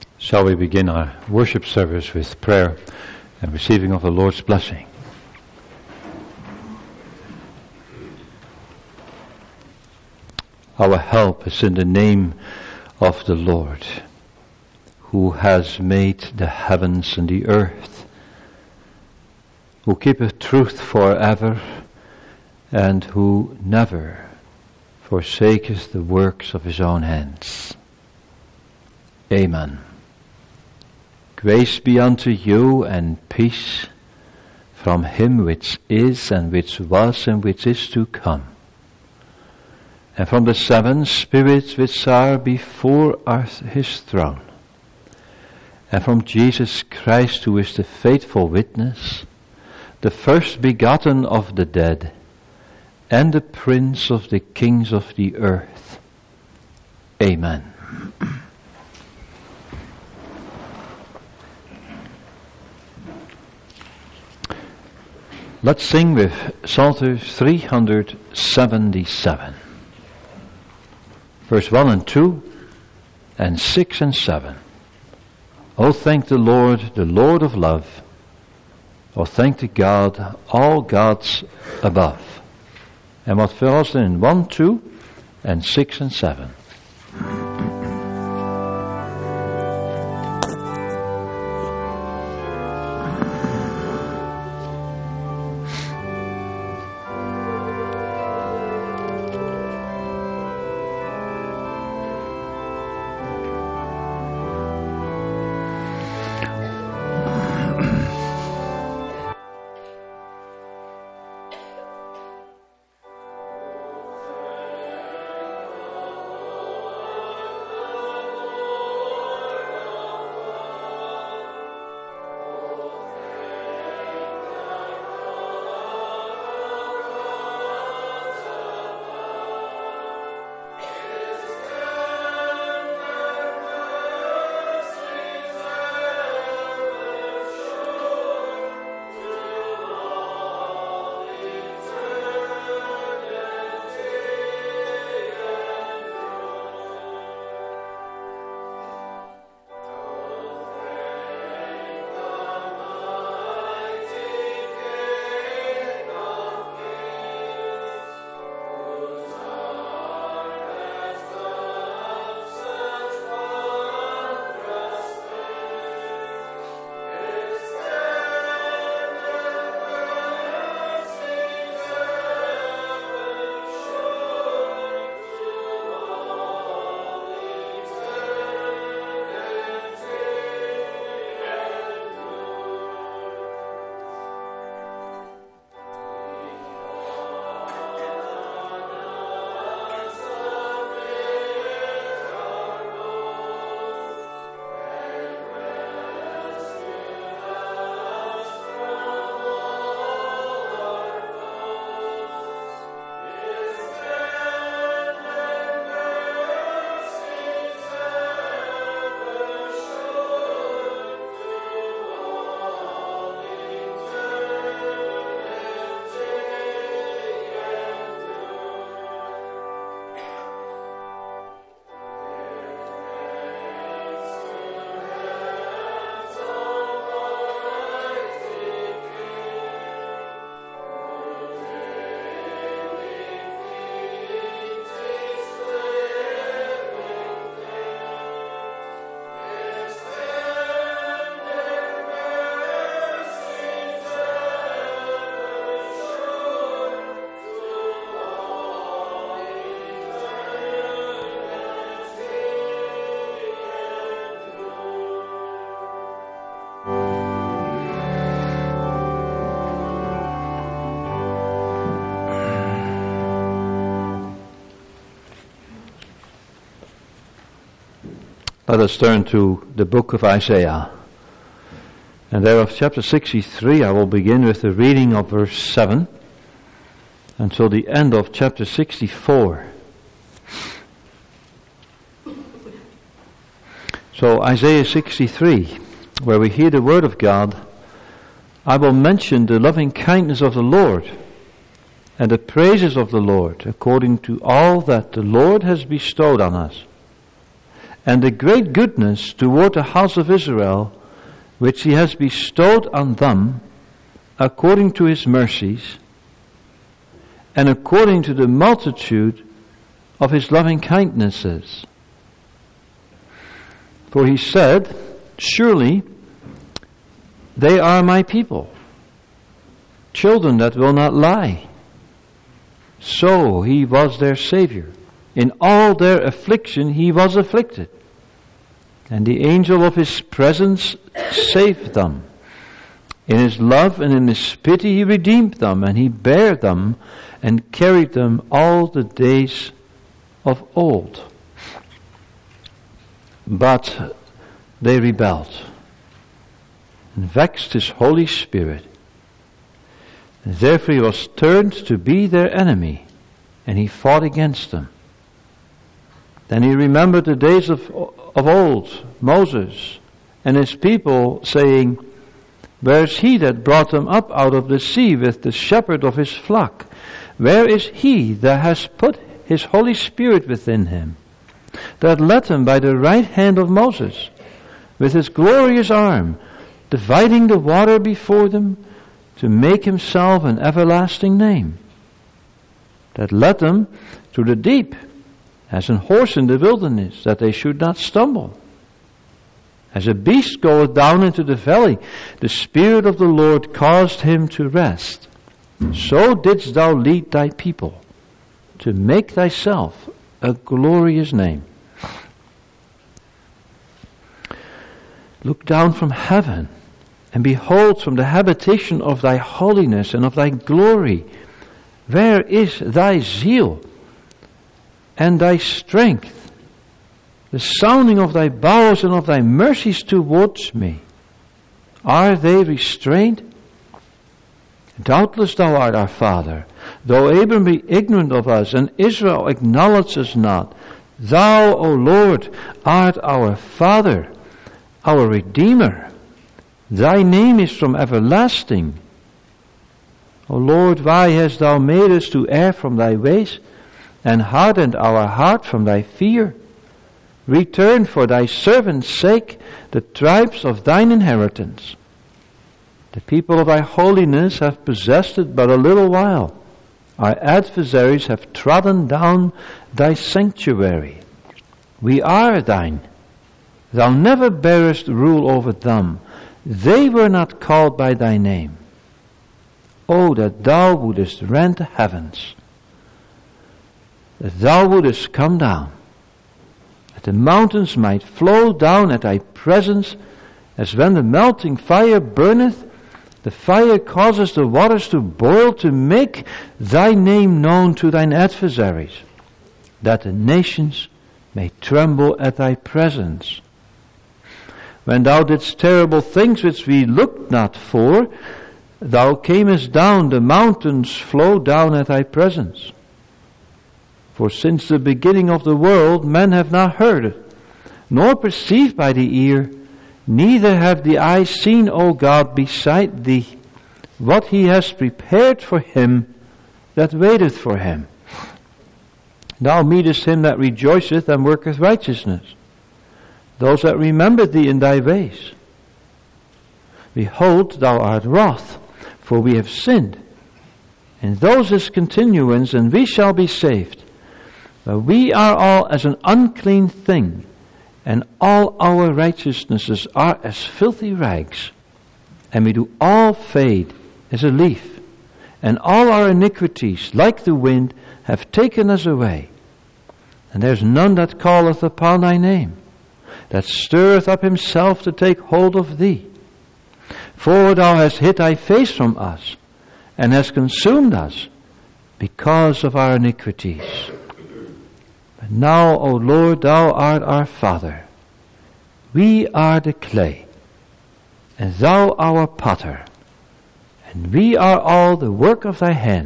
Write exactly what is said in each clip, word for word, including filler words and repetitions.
Shall we begin our worship service with prayer and receiving of the Lord's blessing? Our help is in the name of the Lord, who has made the heavens and the earth, who keepeth truth forever, and who never forsaketh the works of his own hands. Amen. Grace be unto you and peace from him which is and which was and which is to come, and from the seven spirits which are before his throne, and from Jesus Christ, who is the faithful witness, the first begotten of the dead, and the Prince of the kings of the earth. Amen. Let's sing with Psalter three hundred seventy-seven. Verse one and two, and six and seven. O thank the Lord, the Lord of love. O thank the God, all gods above. And what follows in one, two, and six and seven. Let us turn to the book of Isaiah. And there of chapter sixty-three, I will begin with the reading of verse seven until the end of chapter sixty-four. So Isaiah sixty-three, where we hear the word of God, I will mention the loving kindness of the Lord and the praises of the Lord according to all that the Lord has bestowed on us. and the great goodness toward the house of Israel, which he has bestowed on them, according to his mercies, and according to the multitude of his loving kindnesses. For he said, surely they are my people, children that will not lie. So he was their Savior. In all their affliction he was afflicted, and the angel of his presence saved them. In his love and in his pity he redeemed them, and he bare them and carried them all the days of old. But they rebelled and vexed his Holy Spirit. And therefore he was turned to be their enemy, and he fought against them. Then he remembered the days of, of old, Moses, and his people, saying, where is he that brought them up out of the sea with the shepherd of his flock? Where is he that has put his Holy Spirit within him, that led him by the right hand of Moses, with his glorious arm, dividing the water before them, to make himself an everlasting name, that led them through the deep, as an horse in the wilderness, that they should not stumble. As a beast goeth down into the valley, the Spirit of the Lord caused him to rest. So didst thou lead thy people, to make thyself a glorious name. Look down from heaven, and behold from the habitation of thy holiness and of thy glory, where is thy zeal and thy strength, the sounding of thy bowels and of thy mercies towards me? Are they restrained? Doubtless thou art our Father, though Abram be ignorant of us, and Israel acknowledge us not. Thou, O Lord, art our Father, our Redeemer. Thy name is from everlasting. O Lord, why hast thou made us to err from thy ways, and hardened our heart from thy fear? Return for thy servant's sake the tribes of thine inheritance. The people of thy holiness have possessed it but a little while. Our adversaries have trodden down thy sanctuary. We are thine. Thou never bearest rule over them. They were not called by thy name. Oh, that thou wouldest rend the heavens, that thou wouldest come down, that the mountains might flow down at thy presence, as when the melting fire burneth, the fire causes the waters to boil, to make thy name known to thine adversaries, that the nations may tremble at thy presence. When thou didst terrible things which we looked not for, thou camest down, the mountains flow down at thy presence. For since the beginning of the world men have not heard it, nor perceived by the ear, neither have the eyes seen, O God, beside thee, what he has prepared for him that waiteth for him. Thou meetest him that rejoiceth and worketh righteousness, those that remember thee in thy ways. Behold, thou art wroth, for we have sinned. And those is continuance, and we shall be saved. But we are all as an unclean thing, and all our righteousnesses are as filthy rags. And we do all fade as a leaf, and all our iniquities, like the wind, have taken us away. And there is none that calleth upon thy name, that stirreth up himself to take hold of thee. For thou hast hid thy face from us, and hast consumed us, because of our iniquities. But now, O Lord, thou art our Father. We are the clay, and thou our potter, and we are all the work of thy hand.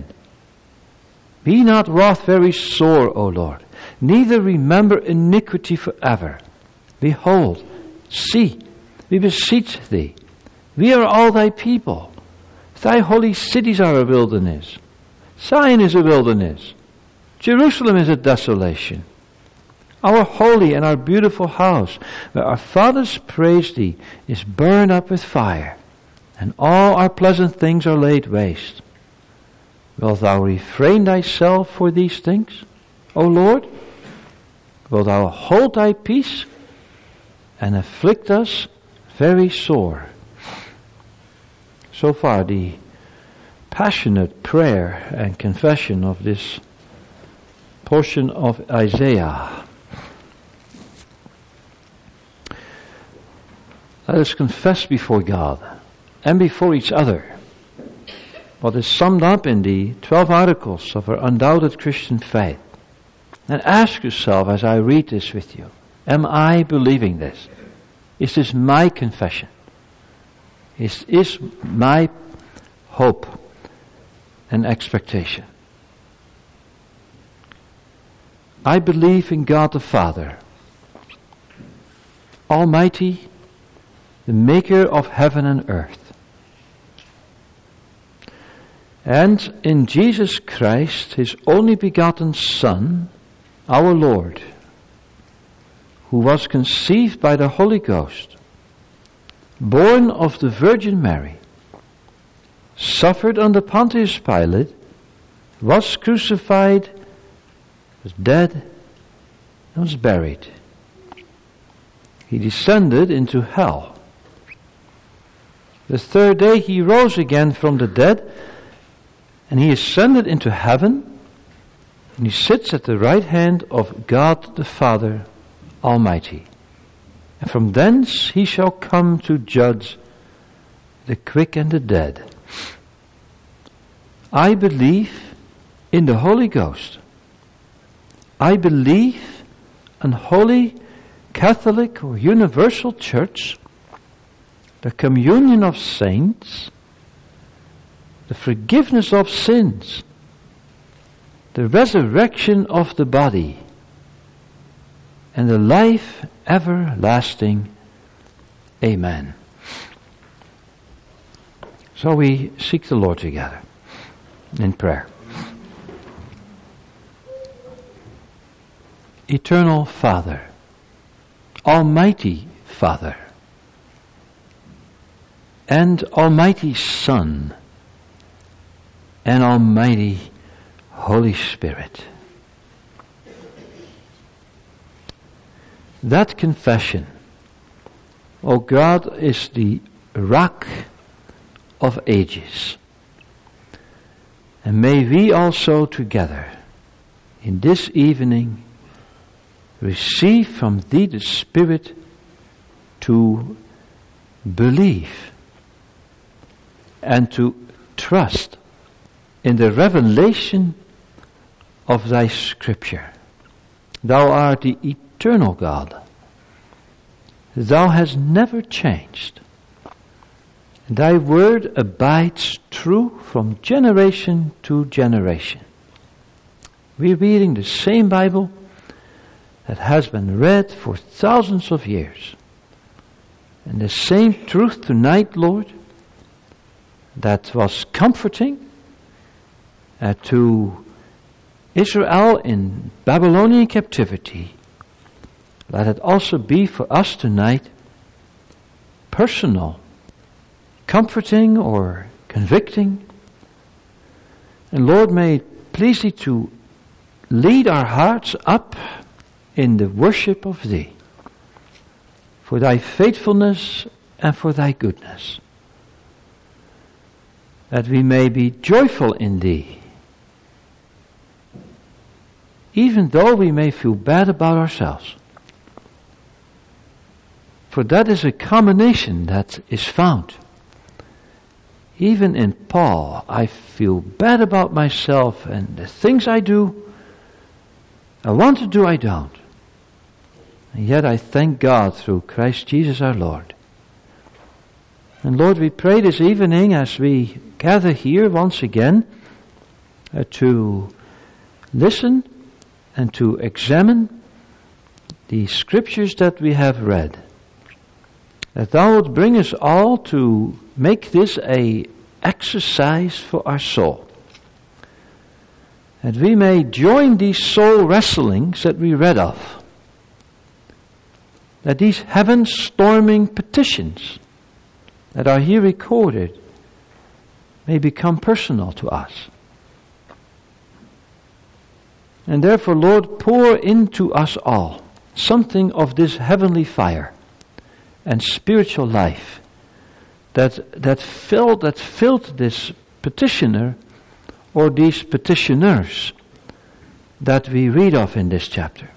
Be not wroth very sore, O Lord, neither remember iniquity forever. Behold, see, we beseech thee, we are all thy people. Thy holy cities are a wilderness. Zion is a wilderness. Jerusalem is a desolation. Our holy and our beautiful house, where our fathers praised thee, is burned up with fire, and all our pleasant things are laid waste. Wilt thou refrain thyself for these things, O Lord? Wilt thou hold thy peace and afflict us very sore? So far, the passionate prayer and confession of this portion of Isaiah. Let us confess before God and before each other what is summed up in the twelve articles of our undoubted Christian faith. And ask yourself as I read this with you, am I believing this? Is this my confession? Is is my hope and expectation? I believe in God the Father, Almighty, the maker of heaven and earth, and in Jesus Christ, his only begotten Son, our Lord, who was conceived by the Holy Ghost, born of the Virgin Mary, suffered under Pontius Pilate, was crucified, was dead, and was buried. He descended into hell. The third day he rose again from the dead, and he ascended into heaven, and he sits at the right hand of God the Father Almighty. And from thence he shall come to judge the quick and the dead. I believe in the Holy Ghost. I believe in holy Catholic or universal church, the communion of saints, the forgiveness of sins, the resurrection of the body, and the life everlasting. Amen. So we seek the Lord together in prayer. Eternal Father, Almighty Father, and Almighty Son, and Almighty Holy Spirit. That confession, O God, is the rock of ages. And may we also together in this evening receive from thee the Spirit to believe and to trust in the revelation of thy Scripture. Thou art the eternal God. Thou hast never changed. Thy word abides true from generation to generation. We're reading the same Bible that has been read for thousands of years. And the same truth tonight, Lord, that was comforting uh, to Israel in Babylonian captivity, let it also be for us tonight personal, comforting or convicting. And Lord, may it please thee to lead our hearts up in the worship of thee, for thy faithfulness and for thy goodness, that we may be joyful in thee, even though we may feel bad about ourselves. For that is a combination that is found. Even in Paul, I feel bad about myself and the things I do, I want to do, I don't. And yet I thank God through Christ Jesus our Lord. And Lord, we pray this evening as we gather here once again uh, to listen and to examine the scriptures that we have read, that thou wilt bring us all to make this a exercise for our soul, that we may join these soul wrestlings that we read of, that these heaven-storming petitions that are here recorded may become personal to us. And therefore, Lord, pour into us all something of this heavenly fire and spiritual life that that filled that filled this petitioner or these petitioners that we read of in this chapter.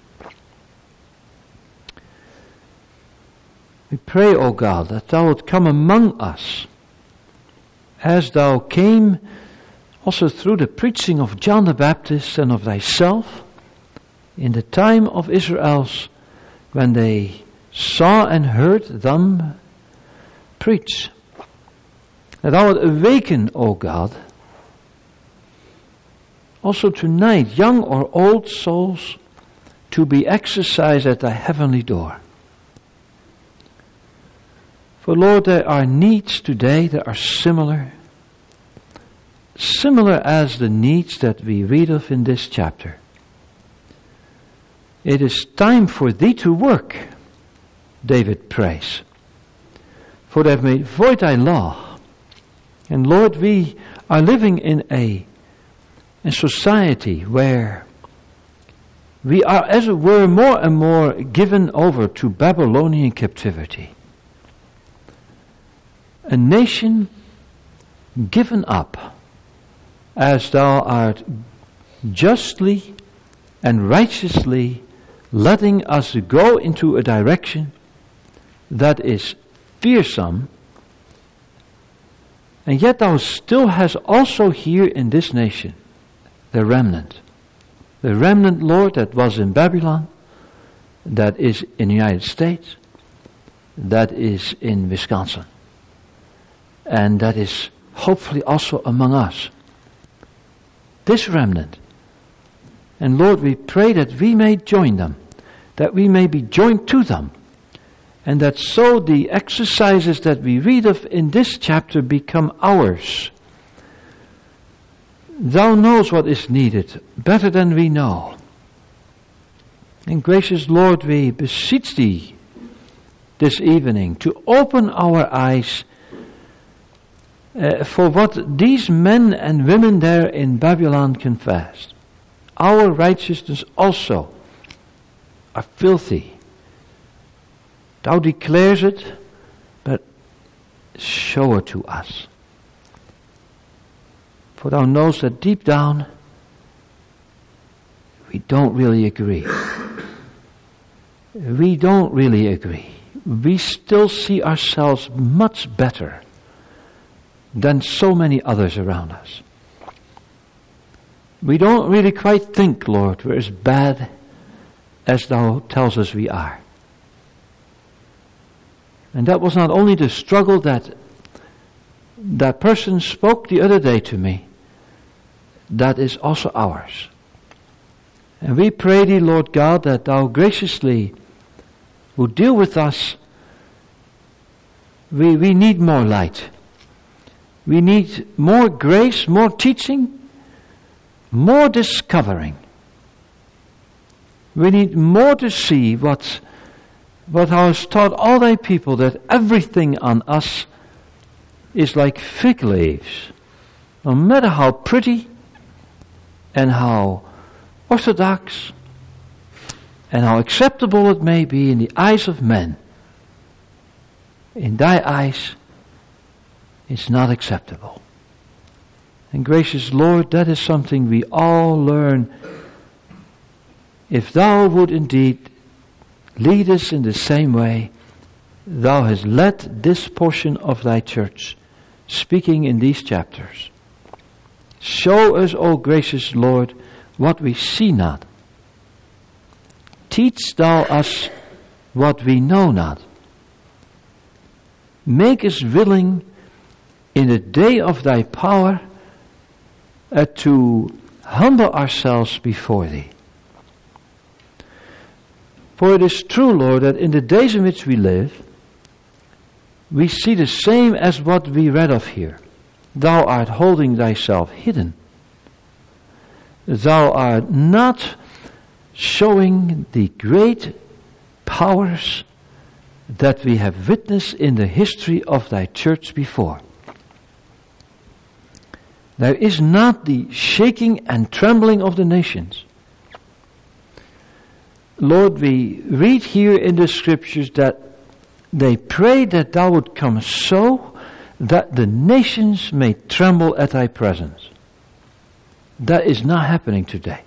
We pray, O God, that Thou would come among us as Thou came also through the preaching of John the Baptist and of Thyself in the time of Israel's when they saw and heard them preach. That Thou would awaken, O God, also tonight, young or old souls, to be exercised at Thy heavenly door. For Lord, there are needs today that are similar, similar as the needs that we read of in this chapter. It is time for Thee to work, David prays. For Thou hast made void Thy law. And Lord, we are living in a, a society where we are, as it were, more and more given over to Babylonian captivity. A nation given up as Thou art justly and righteously letting us go into a direction that is fearsome. And yet Thou still has also here in this nation the remnant. The remnant, Lord, that was in Babylon, that is in the United States, that is in Wisconsin, and that is hopefully also among us. This remnant. And Lord, we pray that we may join them, that we may be joined to them, and that so the exercises that we read of in this chapter become ours. Thou knows what is needed better than we know. And gracious Lord, we beseech Thee this evening to open our eyes uh, for what these men and women there in Babylon confessed. Our righteousness also are filthy. Thou declares it, but show it to us. For Thou knows that deep down, we don't really agree. We don't really agree. We still see ourselves much better than so many others around us. We don't really quite think, Lord, we're as bad as Thou tells us we are. And that was not only the struggle that that person spoke the other day to me, that is also ours. And we pray Thee, Lord God, that Thou graciously would deal with us. We, we need more light. We need more grace, more teaching, more discovering. We need more to see what But Thou hast taught all Thy people that everything on us is like fig leaves. No matter how pretty and how orthodox and how acceptable it may be in the eyes of men, in Thy eyes it's not acceptable. And gracious Lord, that is something we all learn. If Thou would indeed lead us in the same way Thou hast led this portion of Thy church, speaking in these chapters. Show us, O gracious Lord, what we see not. Teach Thou us what we know not. Make us willing in the day of Thy power uh, to humble ourselves before Thee. For it is true, Lord, that in the days in which we live, we see the same as what we read of here. Thou art holding Thyself hidden. Thou art not showing the great powers that we have witnessed in the history of thy church before. There is not the shaking and trembling of the nations. Lord, we read here in the scriptures that they pray that thou would come so that the nations may tremble at thy presence. That is not happening today.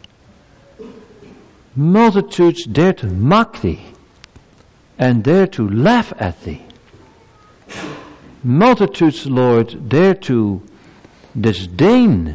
Multitudes dare to mock thee and dare to laugh at thee. Multitudes, Lord, dare to disdain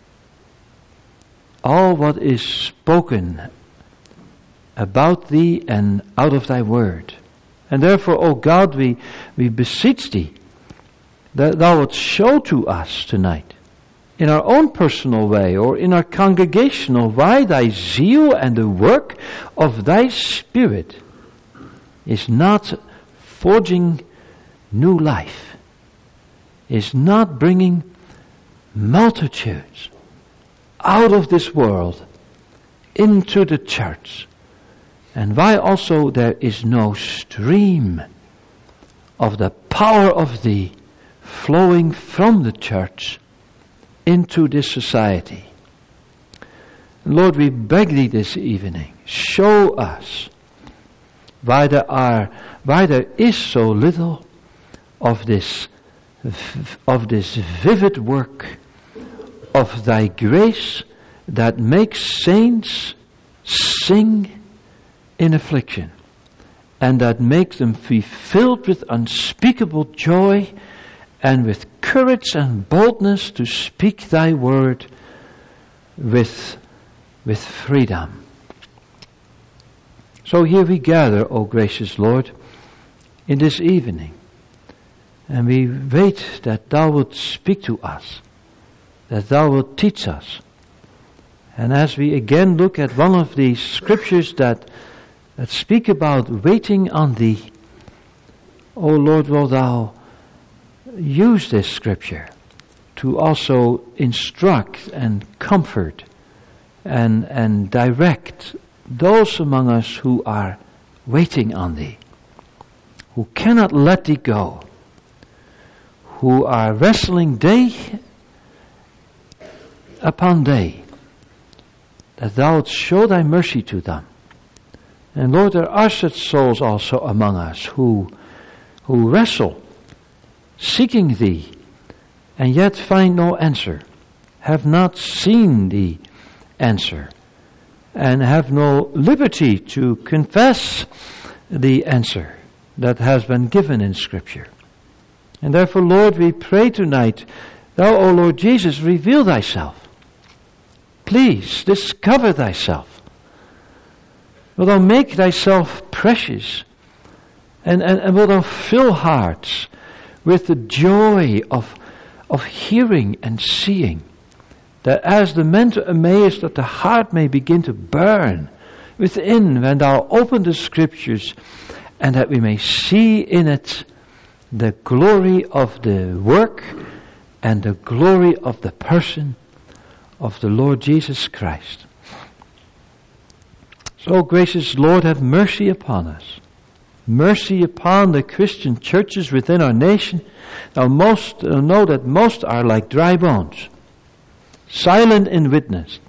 all what is spoken about thee and out of thy word. And therefore, O God, we, we beseech thee that thou wilt show to us tonight, in our own personal way or in our congregational, why thy zeal and the work of thy Spirit is not forging new life, is not bringing multitudes out of this world into the church, and why also there is no stream of the power of thee flowing from the church into this society. Lord, we beg thee this evening, show us why there are, why there is so little of this, of this vivid work of thy grace that makes saints sing in affliction, and that makes them be filled with unspeakable joy and with courage and boldness to speak thy word with, with freedom. So here we gather, O gracious Lord, in this evening, and we wait that thou wilt speak to us, that thou wilt teach us. And as we again look at one of these scriptures that, that speak about waiting on thee, O Lord, will thou use this scripture to also instruct and comfort and, and direct those among us who are waiting on thee, who cannot let thee go, who are wrestling day upon day, that thou wilt show thy mercy to them. And Lord, there are such souls also among us who, who wrestle, seeking thee, and yet find no answer, have not seen the answer, and have no liberty to confess the answer that has been given in Scripture. And therefore, Lord, we pray tonight, thou, O Lord Jesus, reveal thyself. Please, discover thyself. Will thou make thyself precious, and, and, and will thou fill hearts with the joy of, of hearing and seeing, that as the men to Emmaus, that the heart may begin to burn within when thou open the Scriptures, and that we may see in it the glory of the work and the glory of the person of the Lord Jesus Christ. So, gracious Lord, have mercy upon us. Mercy upon the Christian churches within our nation. Now most uh, know that most are like dry bones, silent in witness.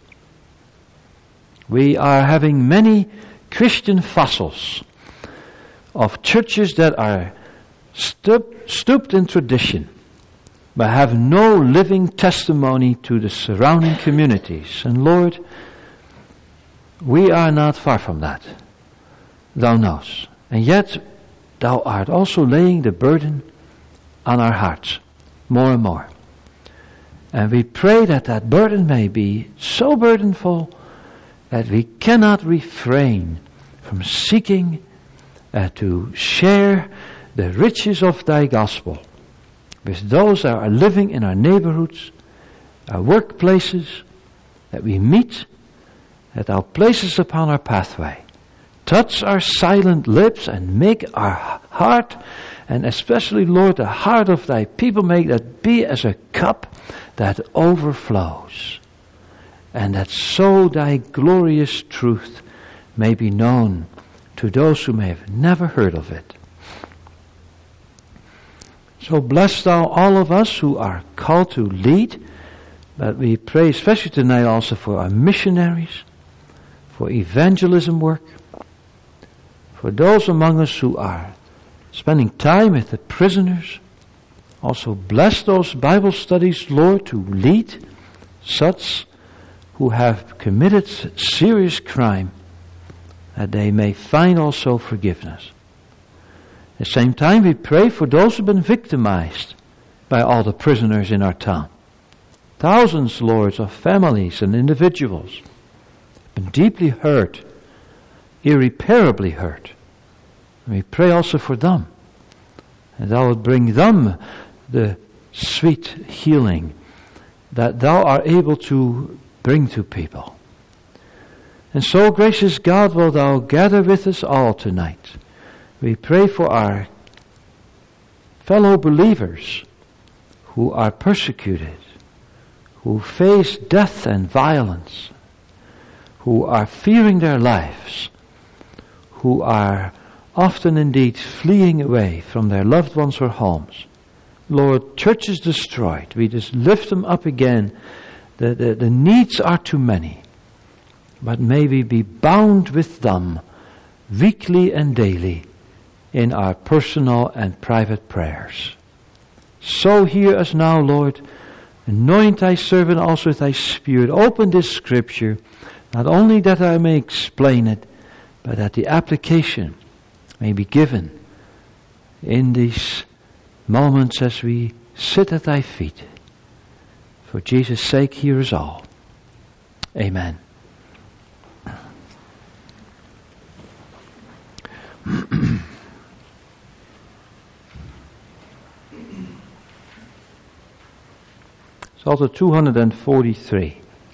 We are having many Christian fossils of churches that are stoop, stooped in tradition, but have no living testimony to the surrounding communities. And Lord, we are not far from that. Thou knowest. And yet, thou art also laying the burden on our hearts, more and more. And we pray that that burden may be so burdenful that we cannot refrain from seeking uh, to share the riches of thy gospel with those that are living in our neighborhoods, our workplaces, that we meet, that thou places upon our pathway. Touch our silent lips and make our heart, and especially, Lord, the heart of thy people, make that be as a cup that overflows, and that so thy glorious truth may be known to those who may have never heard of it. So bless thou all of us who are called to lead, but we pray especially tonight also for our missionaries, for evangelism work, for those among us who are spending time with the prisoners. Also bless those Bible studies, Lord, to lead such who have committed serious crime, that they may find also forgiveness. At the same time, we pray for those who have been victimized by all the prisoners in our town. Thousands, Lord, of families and individuals have been deeply hurt, irreparably hurt. And we pray also for them, and thou wilt bring them the sweet healing that thou art able to bring to people. And so, gracious God, will thou gather with us all tonight. We pray for our fellow believers who are persecuted, who face death and violence, who are fearing their lives, who are often indeed fleeing away from their loved ones or homes. Lord, churches destroyed. We just lift them up again. The, the, the needs are too many. But may we be bound with them weekly and daily in our personal and private prayers. So hear us now, Lord. Anoint thy servant also with thy Spirit. Open this scripture, not only that I may explain it, but that the application may be given in these moments as we sit at thy feet. For Jesus' sake, hear us all. Amen. Psalm two hundred forty-three.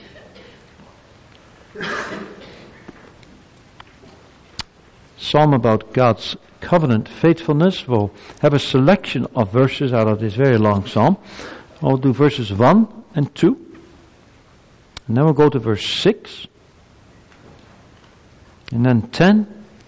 Psalm about God's covenant faithfulness. We'll have a selection of verses out of this very long psalm. I'll do verses one and two. And then we'll go to verse six. And then ten.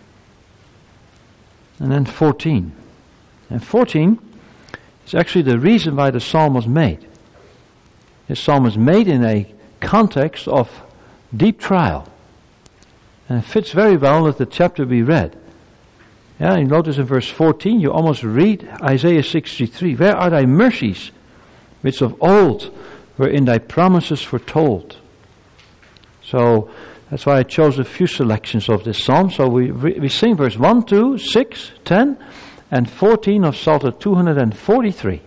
And then fourteen. And fourteen is actually the reason why the psalm was made. This psalm was made in a context of deep trial. And it fits very well with the chapter we read. Yeah, you notice in verse fourteen, you almost read Isaiah sixty-three. Where are thy mercies, which of old were in thy promises foretold? So that's why I chose a few selections of this psalm. So we we sing verse one, two, six, ten, and fourteen of Psalm two hundred forty-three.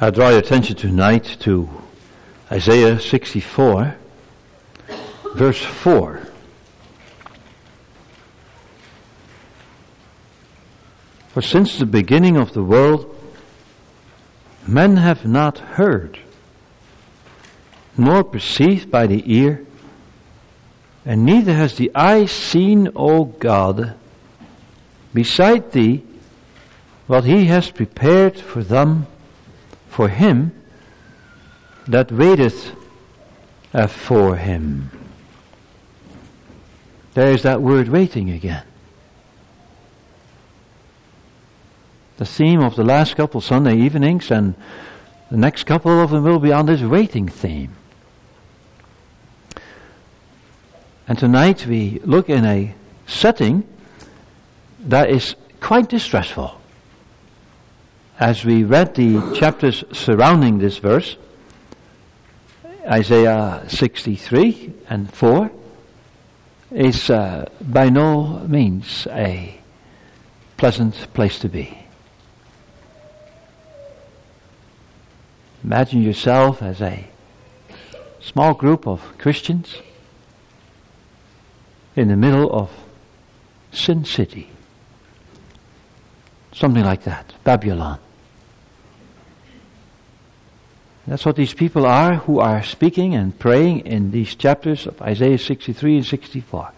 I draw your attention tonight to Isaiah sixty-four, verse four. For since the beginning of the world, men have not heard, nor perceived by the ear, and neither has the eye seen, O God, beside thee, what he has prepared for them, for him that waiteth uh, for him. There is that word waiting again. The theme of the last couple Sunday evenings, and the next couple of them will be on this waiting theme. And tonight we look in a setting that is quite distressful. As we read the chapters surrounding this verse, Isaiah sixty-three and four is uh, by no means a pleasant place to be. Imagine yourself as a small group of Christians in the middle of Sin City. Something like that, Babylon. That's what these people are who are speaking and praying in these chapters of Isaiah sixty-three and sixty-four.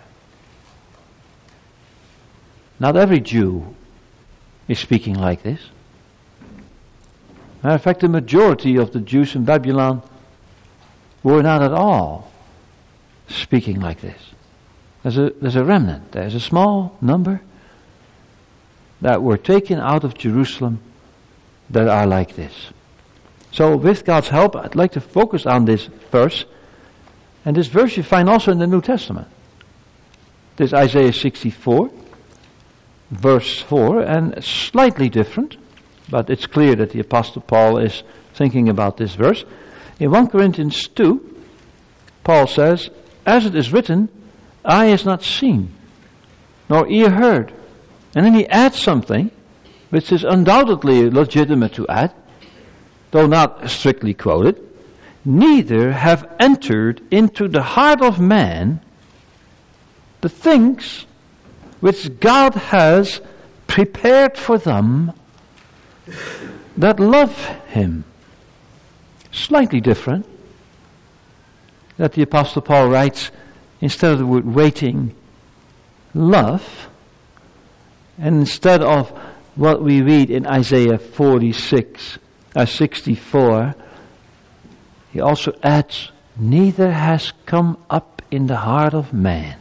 Not every Jew is speaking like this. Matter of fact, the majority of the Jews in Babylon were not at all speaking like this. There's a, there's a remnant, there's a small number that were taken out of Jerusalem that are like this. So with God's help, I'd like to focus on this verse. And this verse you find also in the New Testament. This Isaiah sixty-four, verse four, and slightly different. But it's clear that the Apostle Paul is thinking about this verse. In First Corinthians two, Paul says, as it is written, eye has not seen, nor ear heard. And then he adds something, which is undoubtedly legitimate to add, though not strictly quoted. Neither have entered into the heart of man the things which God has prepared for them that love him. Slightly different. That the Apostle Paul writes, instead of the word waiting, love. And instead of what we read in Isaiah forty-six, uh, sixty-four, he also adds, neither has come up in the heart of man.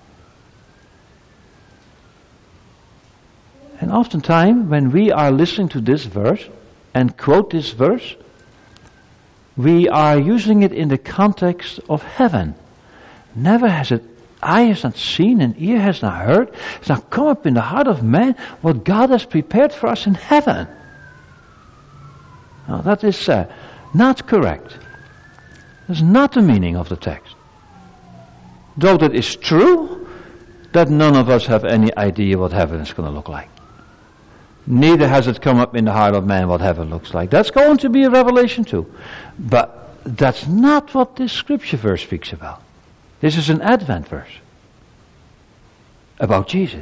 And oftentimes, when we are listening to this verse and quote this verse, we are using it in the context of heaven. Never has it, eye has not seen and ear has not heard, it's not come up in the heart of man what God has prepared for us in heaven. Now that is uh, not correct. That's not the meaning of the text. Though that is true, that none of us have any idea what heaven is going to look like. Neither has it come up in the heart of man what heaven looks like. That's going to be a revelation too. But that's not what this scripture verse speaks about. This is an Advent verse about Jesus.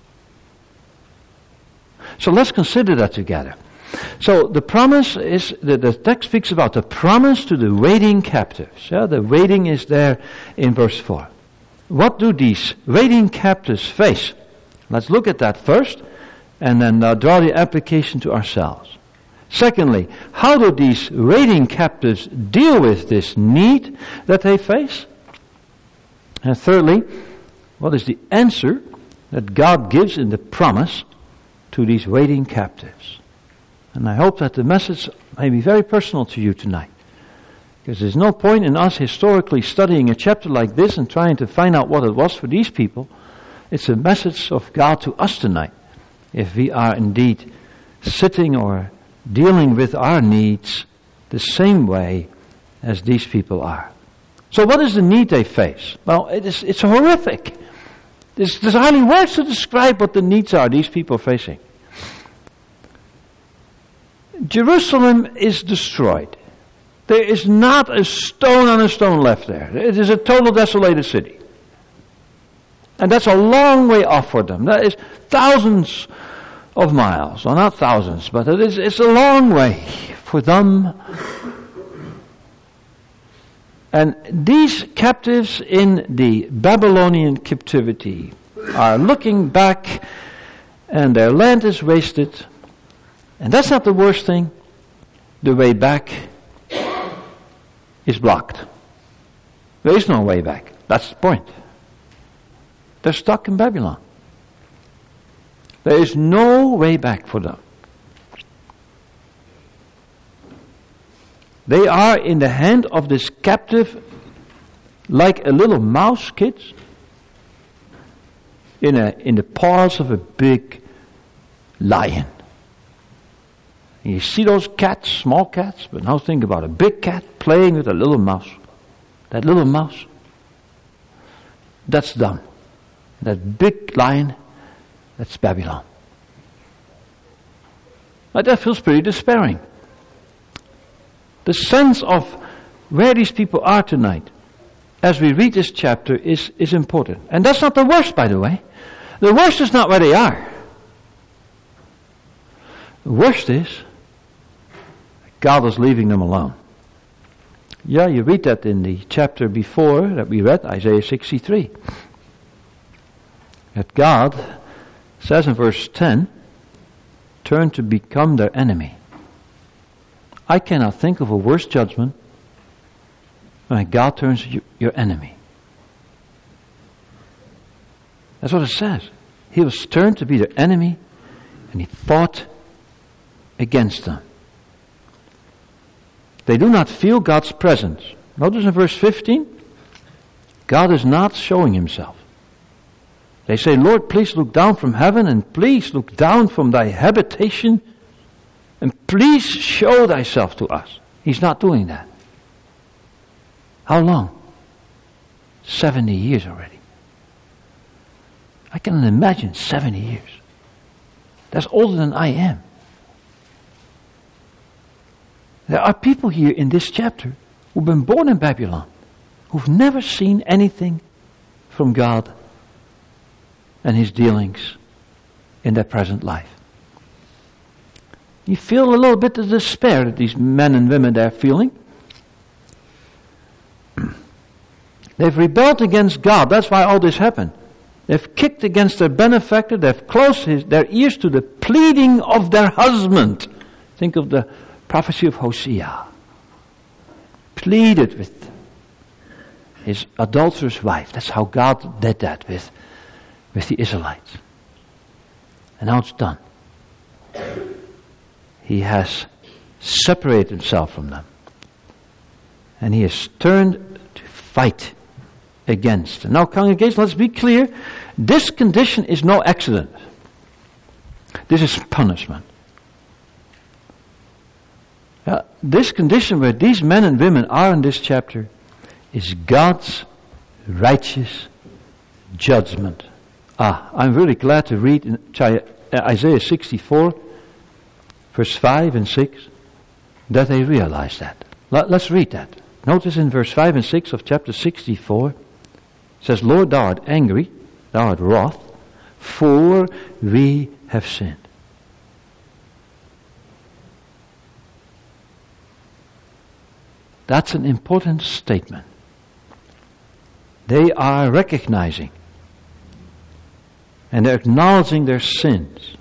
So let's consider that together. So the promise is, the, the text speaks about the promise to the waiting captives. Yeah, the waiting is there in verse four. What do these waiting captives face? Let's look at that first, and then uh, draw the application to ourselves. Secondly, how do these waiting captives deal with this need that they face? And thirdly, what is the answer that God gives in the promise to these waiting captives? And I hope that the message may be very personal to you tonight. Because there's no point in us historically studying a chapter like this and trying to find out what it was for these people. It's a message of God to us tonight. If we are indeed sitting or dealing with our needs the same way as these people are. So what is the need they face? Well, it is, it's horrific. There's, there's hardly words to describe what the needs are these people are facing. Jerusalem is destroyed. There is not a stone on a stone left there. It is a total desolated city. And that's a long way off for them. That is thousands of miles. Well, not thousands, but it is, it's a long way for them. And these captives in the Babylonian captivity are looking back, and their land is wasted. And that's not the worst thing. The way back is blocked. There is no way back. That's the point. They're stuck in Babylon. There is no way back for them. They are in the hand of this captive like a little mouse, kids, in a in the paws of a big lion. And you see those cats, small cats, but now think about a big cat playing with a little mouse. That little mouse, that's them. That big lion, that's Babylon. Now that feels pretty despairing. The sense of where these people are tonight, as we read this chapter, is, is important. And that's not the worst, by the way. The worst is not where they are. The worst is God is leaving them alone. Yeah, you read that in the chapter before that we read, Isaiah sixty-three. That God says in verse ten, turn to become their enemy. I cannot think of a worse judgment when God turns you, your enemy. That's what it says. He was turned to be their enemy, and he fought against them. They do not feel God's presence. Notice in verse fifteen, God is not showing himself. They say, Lord, please look down from heaven, and please look down from thy habitation, and please show thyself to us. He's not doing that. How long? Seventy years already. I can imagine seventy years. That's older than I am. There are people here in this chapter who've been born in Babylon, who've never seen anything from God and his dealings in their present life. You feel a little bit of despair that these men and women are feeling. They've rebelled against God. That's why all this happened. They've kicked against their benefactor. They've closed his, their ears to the pleading of their husband. Think of the prophecy of Hosea. Pleaded with his adulterous wife. That's how God did that with, with the Israelites. And now it's done. He has separated himself from them. And he has turned to fight against them. Now, congregation, let's be clear. This condition is no accident. This is punishment. Uh, this condition where these men and women are in this chapter is God's righteous judgment. Ah, I'm really glad to read in Isaiah sixty-four, verse five and six, that they realize that. Let's read that. Notice in verse five and six of chapter sixty-four, it says, Lord, thou art angry, thou art wroth, for we have sinned. That's an important statement. They are recognizing and they're acknowledging their sins.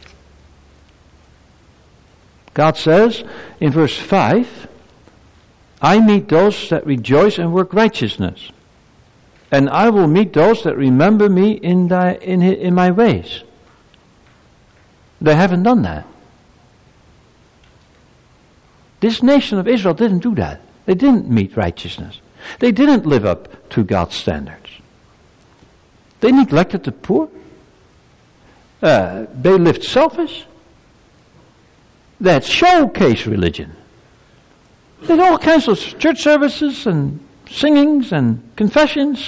God says in verse five, I meet those that rejoice and work righteousness, and I will meet those that remember me in thy, in, in my ways. They haven't done that. This nation of Israel didn't do that. They didn't meet righteousness. They didn't live up to God's standards. They neglected the poor. Uh, they lived selfish. They had showcase religion. They had all kinds of church services and singings and confessions.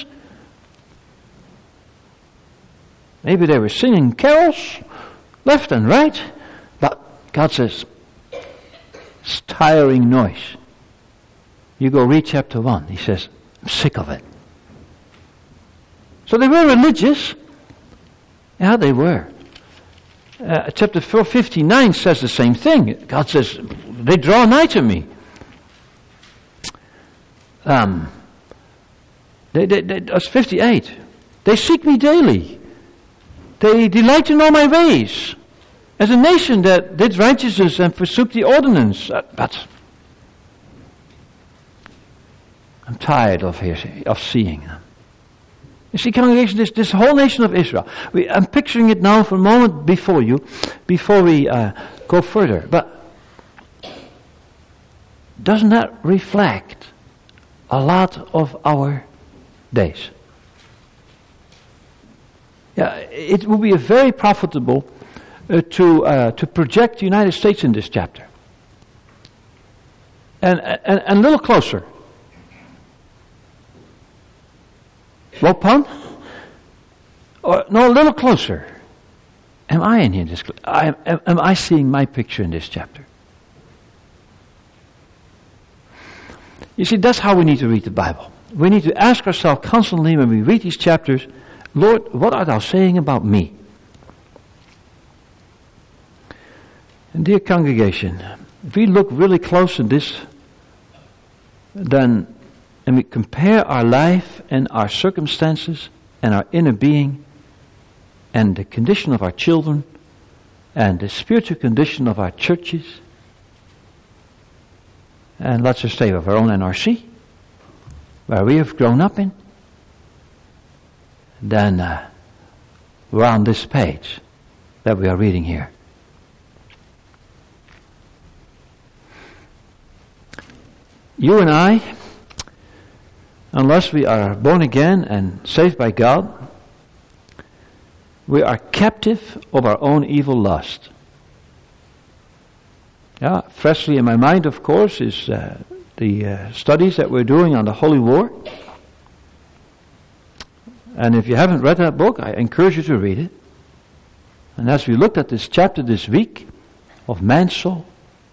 Maybe they were singing carols left and right. But God says, It's tiring noise. You go read chapter one. He says, I'm sick of it. So they were religious. Yeah, they were. Uh, chapter four fifty-nine says the same thing. God says, they draw nigh to me. Um, they, they, they, that's fifty-eight. They seek me daily. They delight to know my ways. As a nation that did righteousness and forsook the ordinance. Uh, but I'm tired of, hear, of seeing them. You see, congregation, this, this whole nation of Israel, we, I'm picturing it now for a moment before you, before we uh, go further. But doesn't that reflect a lot of our days? Yeah, it will be a very profitable uh, to uh, to project the United States in this chapter, and and, and a little closer. Lopan? Or no, a little closer. Am I in here? This, I, am, am I seeing my picture in this chapter? You see, that's how we need to read the Bible. We need to ask ourselves constantly when we read these chapters, Lord, what art thou saying about me? And dear congregation, if we look really close at this, then and we compare our life and our circumstances and our inner being and the condition of our children and the spiritual condition of our churches, and let's just say of our own N R C, where we have grown up in, then uh, we're on this page that we are reading here. You and I, unless we are born again and saved by God, we are captive of our own evil lust. Yeah, freshly in my mind, of course, is uh, the uh, studies that we're doing on the Holy War. And if you haven't read that book, I encourage you to read it. And as we looked at this chapter this week of man's soul,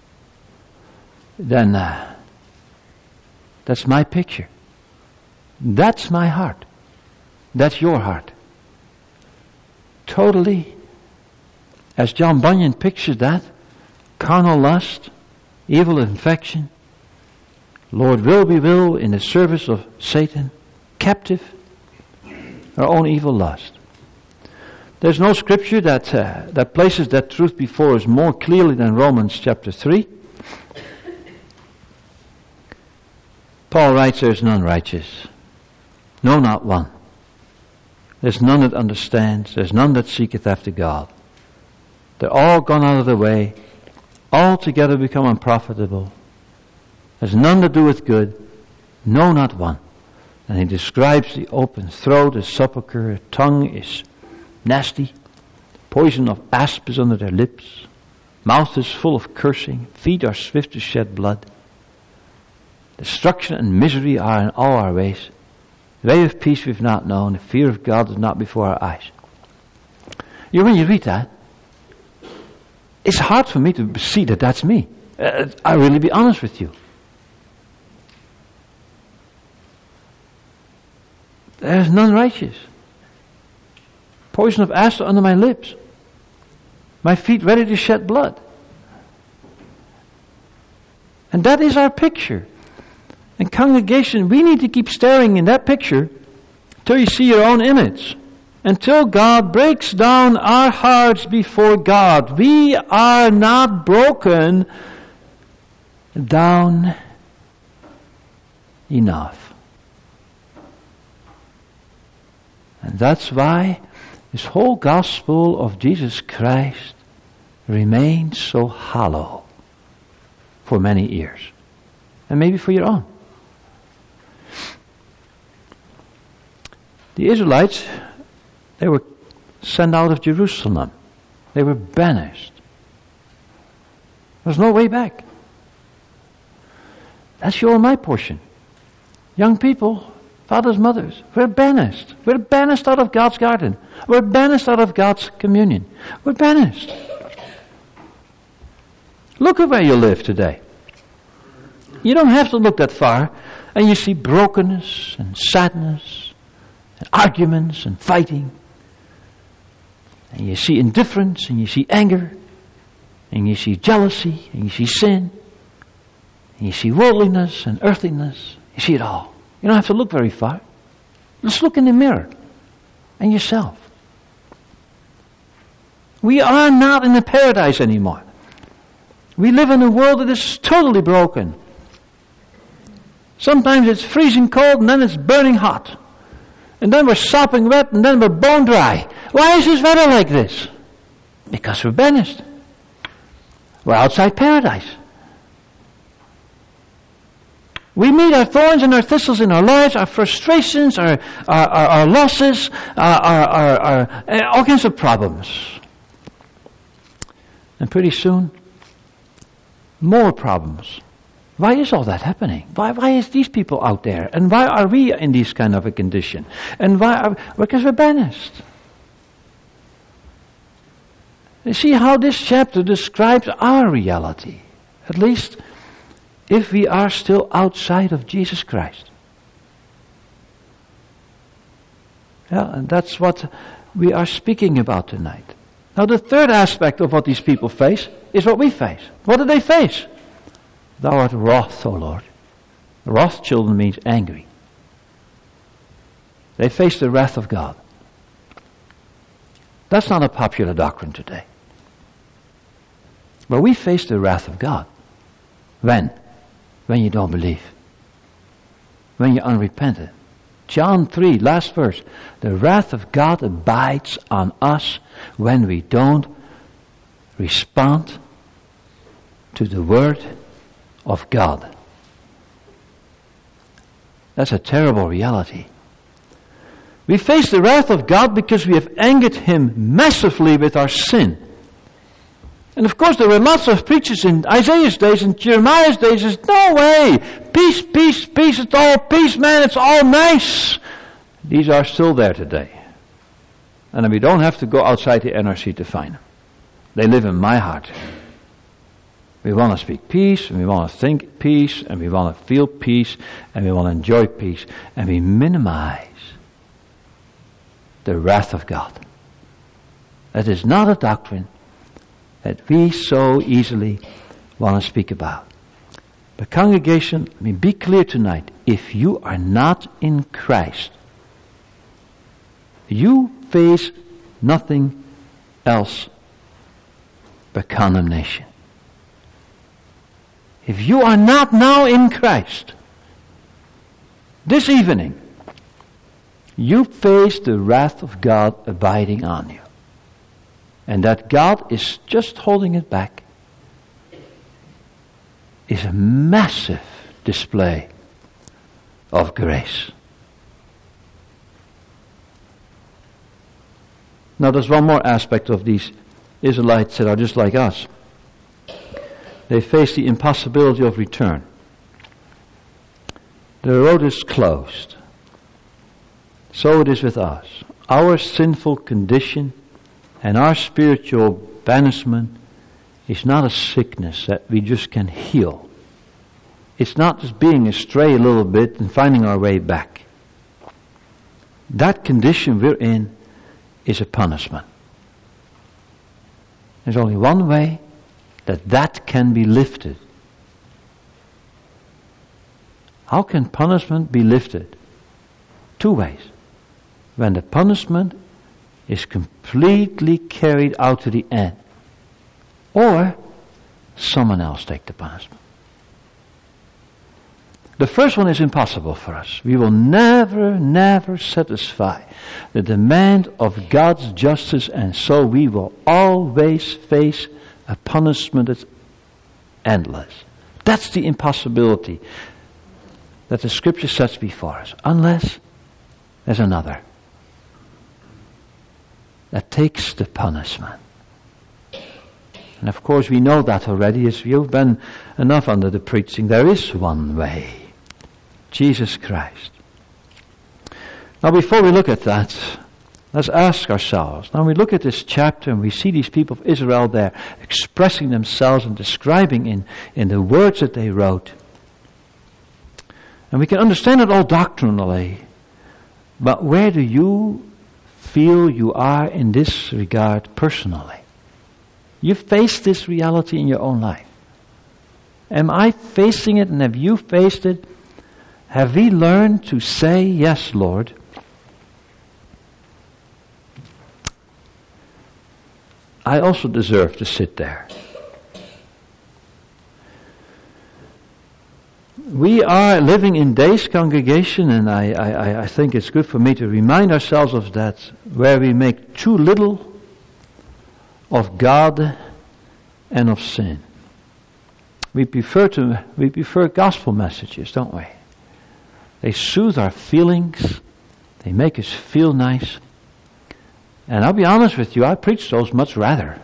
then uh, that's my picture. That's my heart. That's your heart. Totally, as John Bunyan pictured that, carnal lust, evil infection, Lord will be will in the service of Satan, captive, our own evil lust. There's no scripture that uh, that places that truth before us more clearly than Romans chapter three. Paul writes, there's none righteous. No, not one. There's none that understands. There's none that seeketh after God. They're all gone out of the way. Altogether become unprofitable. There's none that doeth good. No, not one. And he describes the open throat, the sepulchre, tongue is nasty. Poison of asp is under their lips. Mouth is full of cursing. Feet are swift to shed blood. Destruction and misery are in all our ways. The way of peace we've not known. The fear of God is not before our eyes. You know, when you read that, it's hard for me to see that that's me. Uh, I'll really be honest with you. There's none righteous. Poison of asp under my lips. My feet ready to shed blood. And that is our picture. And congregation, we need to keep staring in that picture till you see your own image. Until God breaks down our hearts before God. We are not broken down enough. And that's why this whole gospel of Jesus Christ remains so hollow for many years. And maybe for your own. The Israelites, they were sent out of Jerusalem. They were banished. There's no way back. That's your and my portion. Young people, fathers, mothers, we're banished. We're banished out of God's garden. We're banished out of God's communion. We're banished. Look at where you live today. You don't have to look that far. And you see brokenness and sadness and arguments and fighting. And you see indifference and you see anger. And you see jealousy and you see sin. And you see worldliness and earthliness. You see it all. You don't have to look very far. Just look in the mirror and yourself. We are not in the paradise anymore. We live in a world that is totally broken. Sometimes it's freezing cold and then it's burning hot. And then we're sopping wet and then we're bone dry. Why is this weather like this? Because we're banished. We're outside paradise. We meet our thorns and our thistles in our lives, our frustrations, our our, our, our losses, our, our, our, our, uh, all kinds of problems. And pretty soon, more problems. Why is all that happening? Why why is these people out there? And why are we in this kind of a condition? And why are because we're banished. You see how this chapter describes our reality. At least if we are still outside of Jesus Christ. Yeah, and that's what we are speaking about tonight. Now the third aspect of what these people face is what we face. What do they face? Thou art wroth, O Lord. Wrath, children, means angry. They face the wrath of God. That's not a popular doctrine today. But we face the wrath of God. When? When you don't believe. When you're unrepentant. John three, last verse. The wrath of God abides on us when we don't respond to the word of God. That's a terrible reality. We face the wrath of God because we have angered Him massively with our sin. And of course there were lots of preachers in Isaiah's days and Jeremiah's days. There's no way. Peace, peace, peace. It's all peace, man. It's all nice. These are still there today. And we don't have to go outside the N R C to find them. They live in my heart. We want to speak peace, and we want to think peace, and we want to feel peace, and we want to enjoy peace, and we minimize the wrath of God. That is not a doctrine that we so easily want to speak about. But congregation, let me be clear tonight. If you are not in Christ, you face nothing else but condemnation. If you are not now in Christ, this evening, you face the wrath of God abiding on you. And that God is just holding it back is a massive display of grace. Now there's one more aspect of these Israelites that are just like us. They face the impossibility of return. The road is closed. So it is with us. Our sinful condition and our spiritual banishment is not a sickness that we just can heal. It's not just being astray a little bit and finding our way back. That condition we're in is a punishment. There's only one way that that can be lifted. How can punishment be lifted? Two ways. When the punishment is completely carried out to the end, or someone else take the punishment. The first one is impossible for us. We will never, never satisfy the demand of God's justice, and so we will always face a punishment that's endless. That's the impossibility that the Scripture sets before us, unless there's another that takes the punishment. And of course we know that already, as you've been enough under the preaching. There is one way, Jesus Christ. Now before we look at that, let's ask ourselves. Now we look at this chapter and we see these people of Israel there expressing themselves and describing in, in the words that they wrote And we can understand it all doctrinally. But where do you feel you are in this regard personally? You face this reality in your own life. Am I facing it, and have you faced it? Have we learned to say, yes, Lord? I also deserve to sit there. We are living in days, congregation, and I, I, I think it's good for me to remind ourselves of that, where we make too little of God and of sin. We prefer to we prefer gospel messages, don't we? They soothe our feelings. They make us feel nice. And I'll be honest with you, I preach those much rather.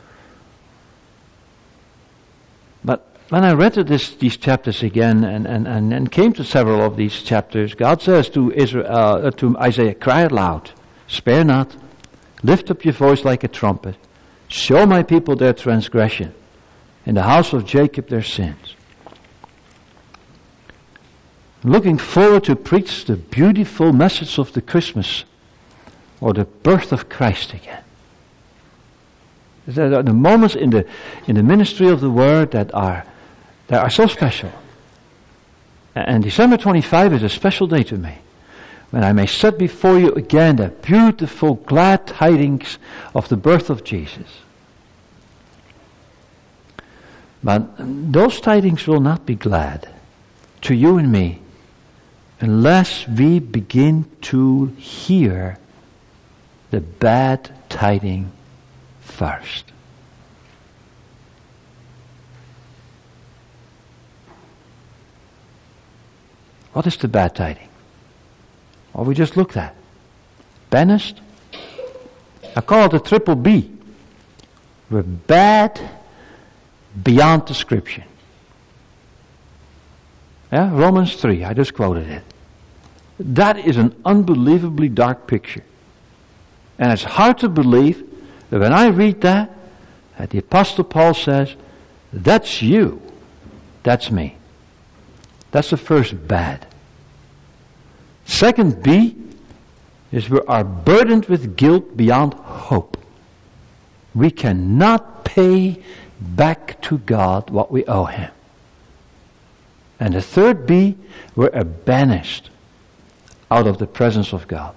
But when I read this, these chapters again and, and, and, and came to several of these chapters, God says to Israel, uh, to Isaiah, cry aloud, spare not, lift up your voice like a trumpet, show my people their transgression, in the house of Jacob their sins. Looking forward to preach the beautiful message of the Christmas, or the birth of Christ again. There are the moments in the in the ministry of the Word that are that are so special. And December twenty-fifth is a special day to me, when I may set before you again the beautiful, glad tidings of the birth of Jesus. But those tidings will not be glad to you and me unless we begin to hear the bad tiding first. What is the bad tiding? Well, we just looked at. Banished. I call it a triple B. We're bad beyond description. Yeah, Romans three, I just quoted it. That is an unbelievably dark picture. And it's hard to believe that when I read that, that the Apostle Paul says, that's you, that's me. That's the first bad. Second B is we are burdened with guilt beyond hope. We cannot pay back to God what we owe Him. And the third B, we're banished out of the presence of God.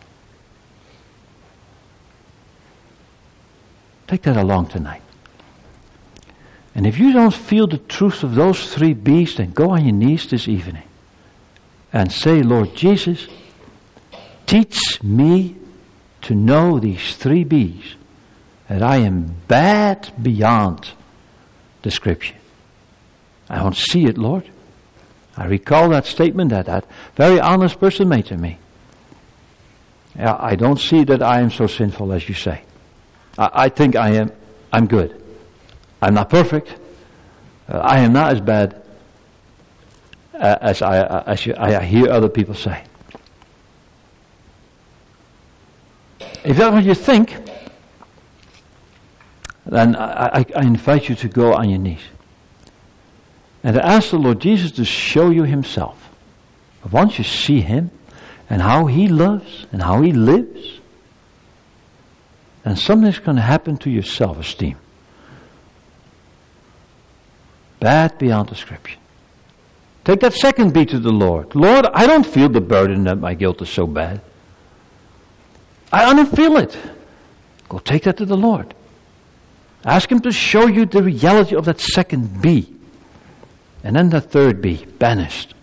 Take that along tonight. And if you don't feel the truth of those three B's, then go on your knees this evening and say, Lord Jesus, teach me to know these three B's, that I am bad beyond description. I don't see it, Lord. I recall that statement that that very honest person made to me. Yeah, I don't see that I am so sinful as you say. I, I think I am, I'm good. I'm not perfect. Uh, I am not as bad uh, as I uh, as you, I hear other people say. If that's what you think, then I, I, I invite you to go on your knees and to ask the Lord Jesus to show you Himself. Once you see Him and how He loves and how He lives, then something's going to happen to your self-esteem. Bad beyond description. Take that second B to the Lord. Lord, I don't feel the burden that my guilt is so bad. I don't feel it. Go take that to the Lord. Ask Him to show you the reality of that second B. And then the third B, banished.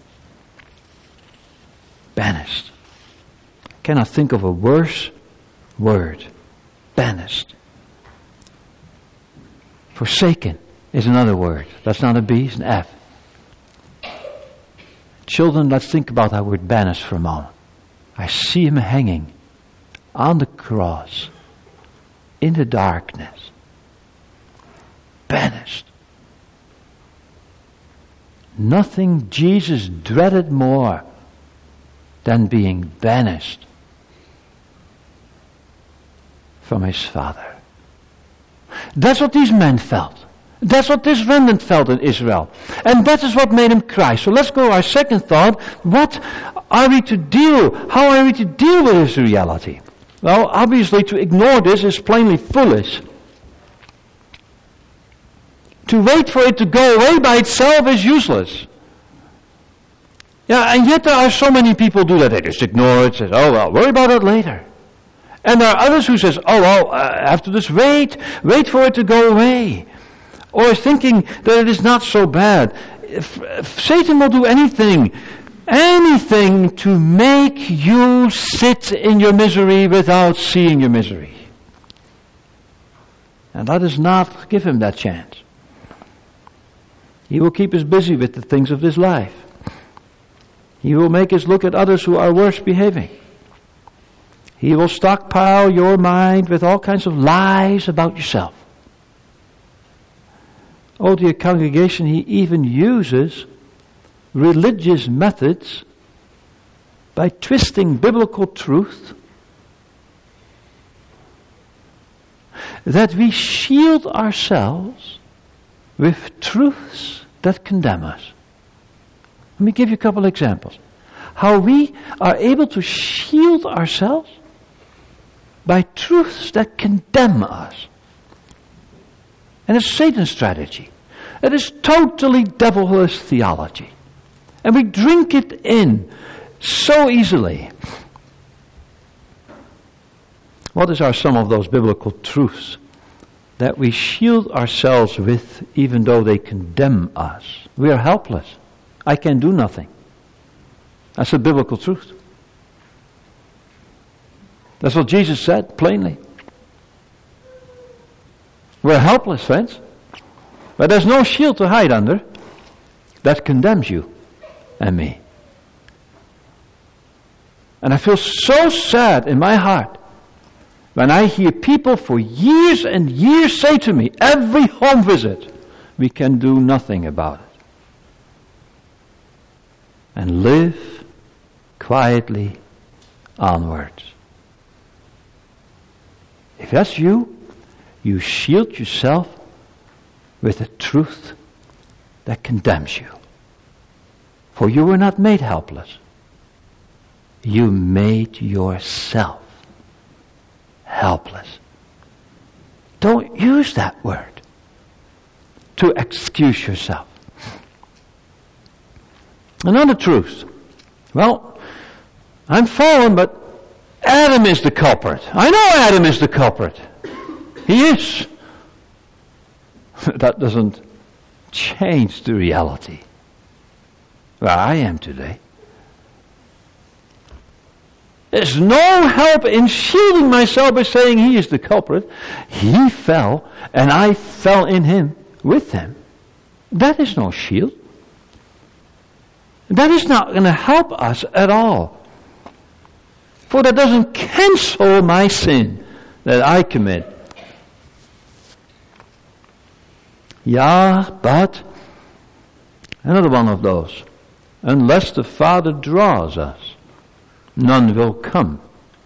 Banished. I cannot think of a worse word. Banished. Forsaken is another word. That's not a B, it's an F. Children, let's think about that word banished for a moment. I see Him hanging on the cross in the darkness. Banished. Nothing Jesus dreaded more than being banished from His Father. That's what these men felt. That's what this remnant felt in Israel. And that is what made him cry. So let's go to our second thought. What are we to deal, how are we to deal with this reality? Well, obviously to ignore this is plainly foolish. To wait for it to go away by itself is useless. Yeah, and yet there are so many people do that. They just ignore it, say, oh well, worry about it later. And there are others who says, oh well, I have to just wait, wait for it to go away. Or thinking that it is not so bad. If, if Satan will do anything, anything to make you sit in your misery without seeing your misery. And let us not give him that chance. He will keep us busy with the things of this life. He will make us look at others who are worse behaving. He will stockpile your mind with all kinds of lies about yourself. Oh, dear congregation, he even uses religious methods by twisting biblical truth that we shield ourselves with truths that condemn us. Let me give you a couple examples. How we are able to shield ourselves by truths that condemn us. And it's Satan's strategy. It is totally devilish theology. And we drink it in so easily. What is are some of those biblical truths that we shield ourselves with even though they condemn us? We are helpless. I can do nothing. That's a biblical truth. That's what Jesus said plainly. We're helpless, friends. But there's no shield to hide under that condemns you and me. And I feel so sad in my heart when I hear people for years and years say to me, every home visit, we can do nothing about it. And live quietly onwards. If that's you, you shield yourself with a truth that condemns you. For you were not made helpless. You made yourself helpless. Don't use that word to excuse yourself. Another truth. Well, I'm fallen, but Adam is the culprit. I know Adam is the culprit. He is. That doesn't change the reality where I am today. There's no help in shielding myself by saying he is the culprit. He fell, and I fell in him with him. That is no shield. That is not going to help us at all. For that doesn't cancel my sin that I commit. Yeah, but another one of those. Unless the Father draws us, none will come.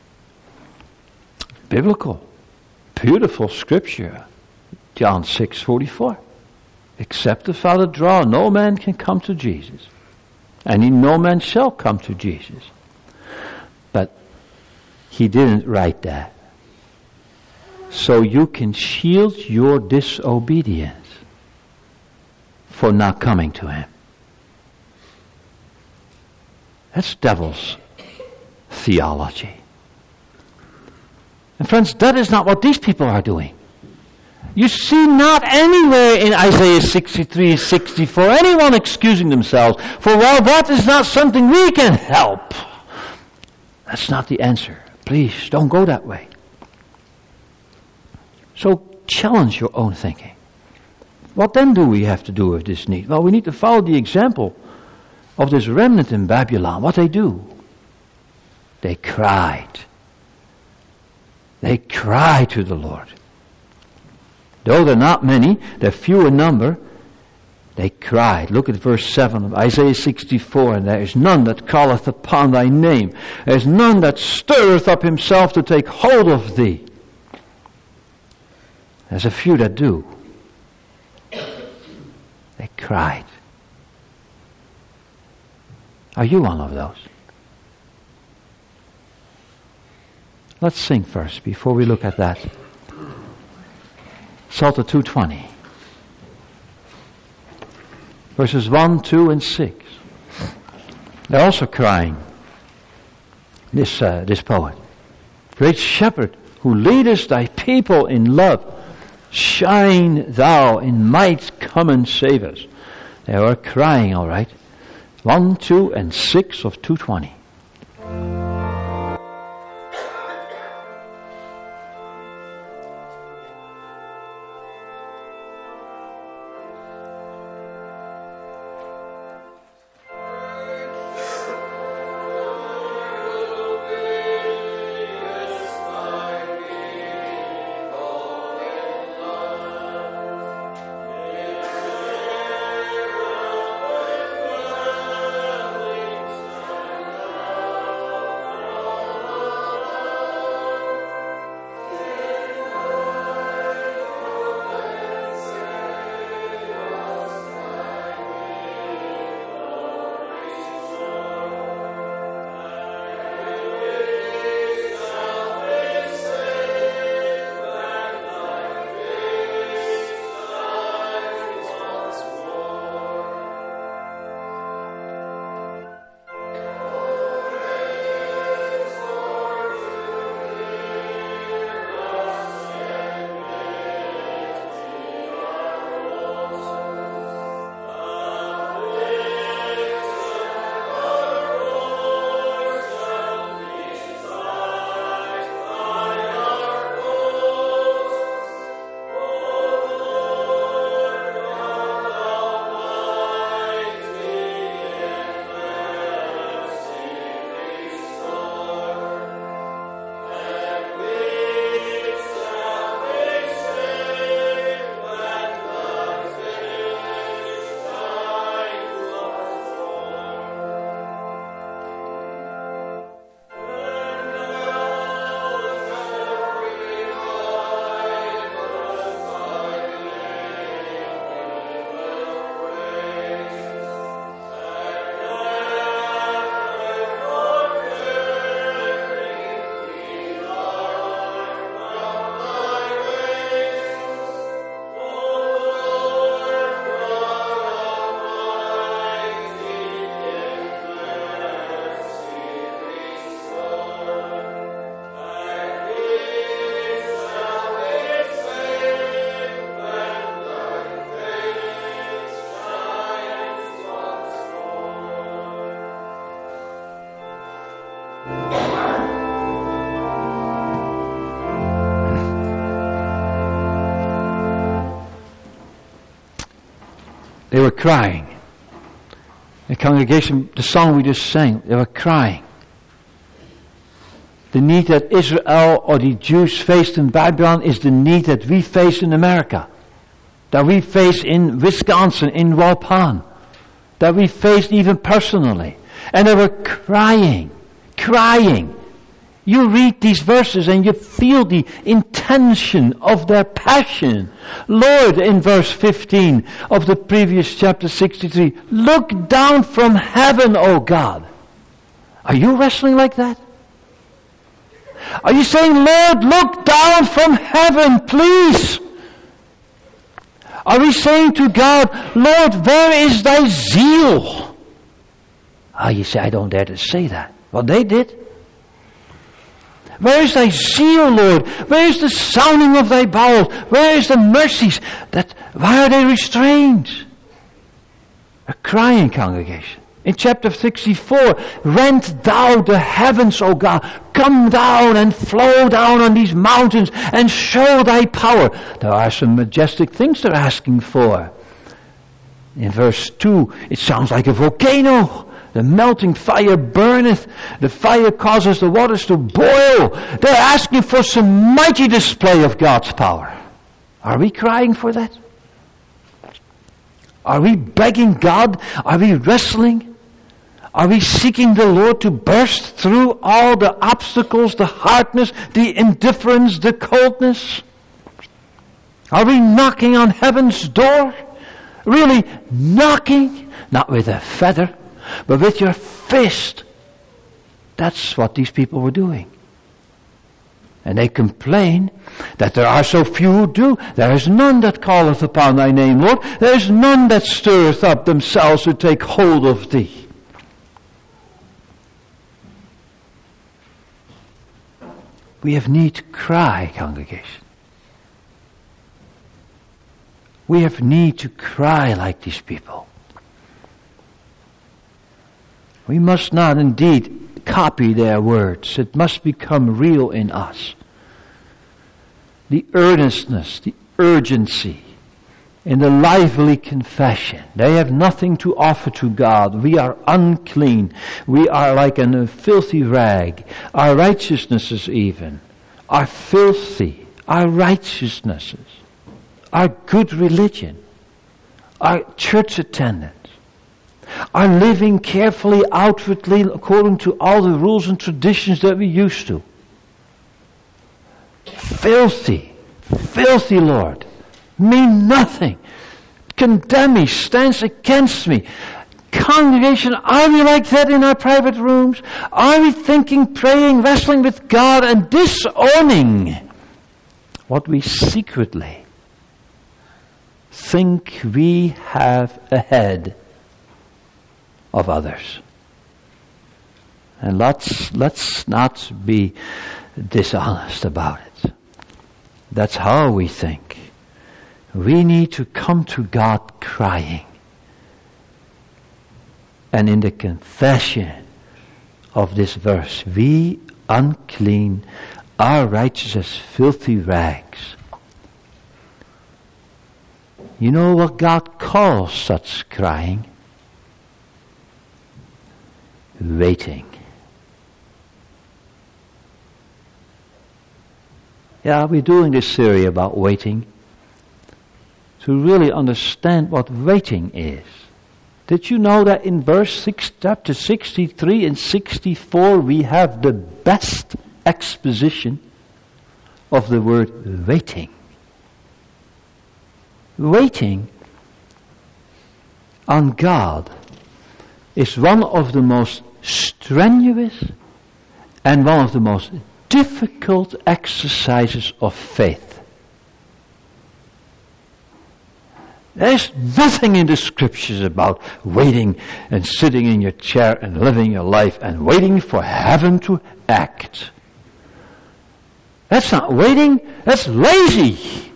Biblical, beautiful scripture. John six forty-four. Except the Father draw, no man can come to Jesus. And he, no man shall come to Jesus. But he didn't write that. So you can shield your disobedience for not coming to him. That's devil's theology. And friends, that is not what these people are doing. You see not anywhere in Isaiah sixty-three, sixty-four, anyone excusing themselves for, well, that is not something we can help. That's not the answer. Please, don't go that way. So challenge your own thinking. What then do we have to do with this need? Well, we need to follow the example of this remnant in Babylon. What they do? They cried. They cried to the Lord. Though they're not many, they're few in number, they cried. Look at verse seven of Isaiah sixty-four. And there is none that calleth upon thy name. There is none that stirreth up himself to take hold of thee. There's a few that do. cried. Are you one of those? Let's sing first before we look at that. Psalter two twenty. Verses one, two, and six. They're also crying. This, uh, this poet. Great shepherd, who leadest thy people in love, shine thou in might, come and save us. They were crying, all right. One, two, and six of two twenty. They were crying. The congregation, the song we just sang, they were crying. The need that Israel or the Jews faced in Babylon is the need that we face in America. That we face in Wisconsin, in Waupun. That we faced even personally. And they were crying, crying. You read these verses and you feel the intention of their passion. Lord, in verse fifteen of the previous chapter sixty-three, look down from heaven, O God. Are you wrestling like that? Are you saying, Lord, look down from heaven, please? Are we saying to God, Lord, where is thy zeal? Ah, oh, you say, I don't dare to say that. Well, they did. Where is thy zeal, Lord? Where is the sounding of thy bowels? Where is the mercies? That why are they restrained? A crying congregation. In chapter sixty-four, rend thou the heavens, O God. Come down and flow down on these mountains and show thy power. There are some majestic things they're asking for. In verse two, it sounds like a volcano. The melting fire burneth. The fire causes the waters to boil. They're asking for some mighty display of God's power. Are we crying for that? Are we begging God? Are we wrestling? Are we seeking the Lord to burst through all the obstacles, the hardness, the indifference, the coldness? Are we knocking on heaven's door? Really knocking, not with a feather, but with your fist. That's what these people were doing. And they complain that there are so few who do. There is none that calleth upon thy name, Lord. There is none that stirreth up themselves to take hold of thee. We have need to cry, congregation. We have need to cry like these people. We must not indeed copy their words. It must become real in us. The earnestness, the urgency, in the lively confession. They have nothing to offer to God. We are unclean. We are like in a filthy rag. Our righteousnesses even are filthy. Our righteousnesses, our good religion, our church attendance, are living carefully outwardly according to all the rules and traditions that we used to. Filthy, filthy, Lord, mean nothing, condemn me, stands against me. Congregation, are we like that in our private rooms? Are we thinking, praying, wrestling with God and disowning what we secretly think we have ahead of others? And let's, let's not be dishonest about it. That's how we think. We need to come to God crying. And in the confession of this verse, we unclean, are righteous as filthy rags. You know what God calls such crying? Waiting. Yeah, we're doing this series about waiting to really understand what waiting is. Did you know that in verse six, chapter sixty-three and sixty-four we have the best exposition of the word waiting? Waiting on God is one of the most strenuous and one of the most difficult exercises of faith. There's nothing in the scriptures about waiting and sitting in your chair and living your life and waiting for heaven to act. That's not waiting, that's lazy.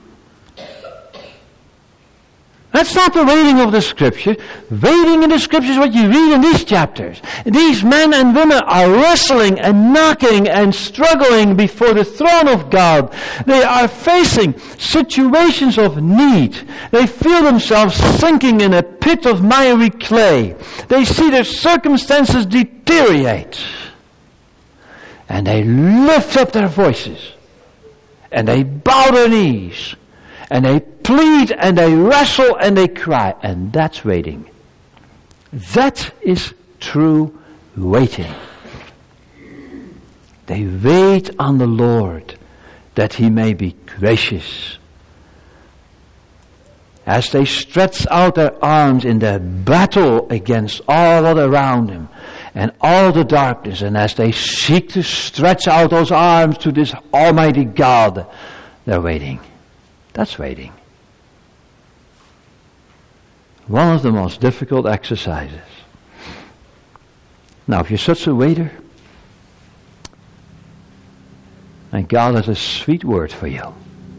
That's not the waiting of the scripture. Waiting in the scripture is what you read in these chapters. These men and women are wrestling and knocking and struggling before the throne of God. They are facing situations of need. They feel themselves sinking in a pit of miry clay. They see their circumstances deteriorate. And they lift up their voices. And they bow their knees. And they plead and they wrestle and they cry. And that's waiting. That is true waiting. They wait on the Lord that He may be gracious. As they stretch out their arms in their battle against all that around them and all the darkness, and as they seek to stretch out those arms to this Almighty God, they're waiting. That's waiting. One of the most difficult exercises. Now, if you're such a waiter, and God has a sweet word for you.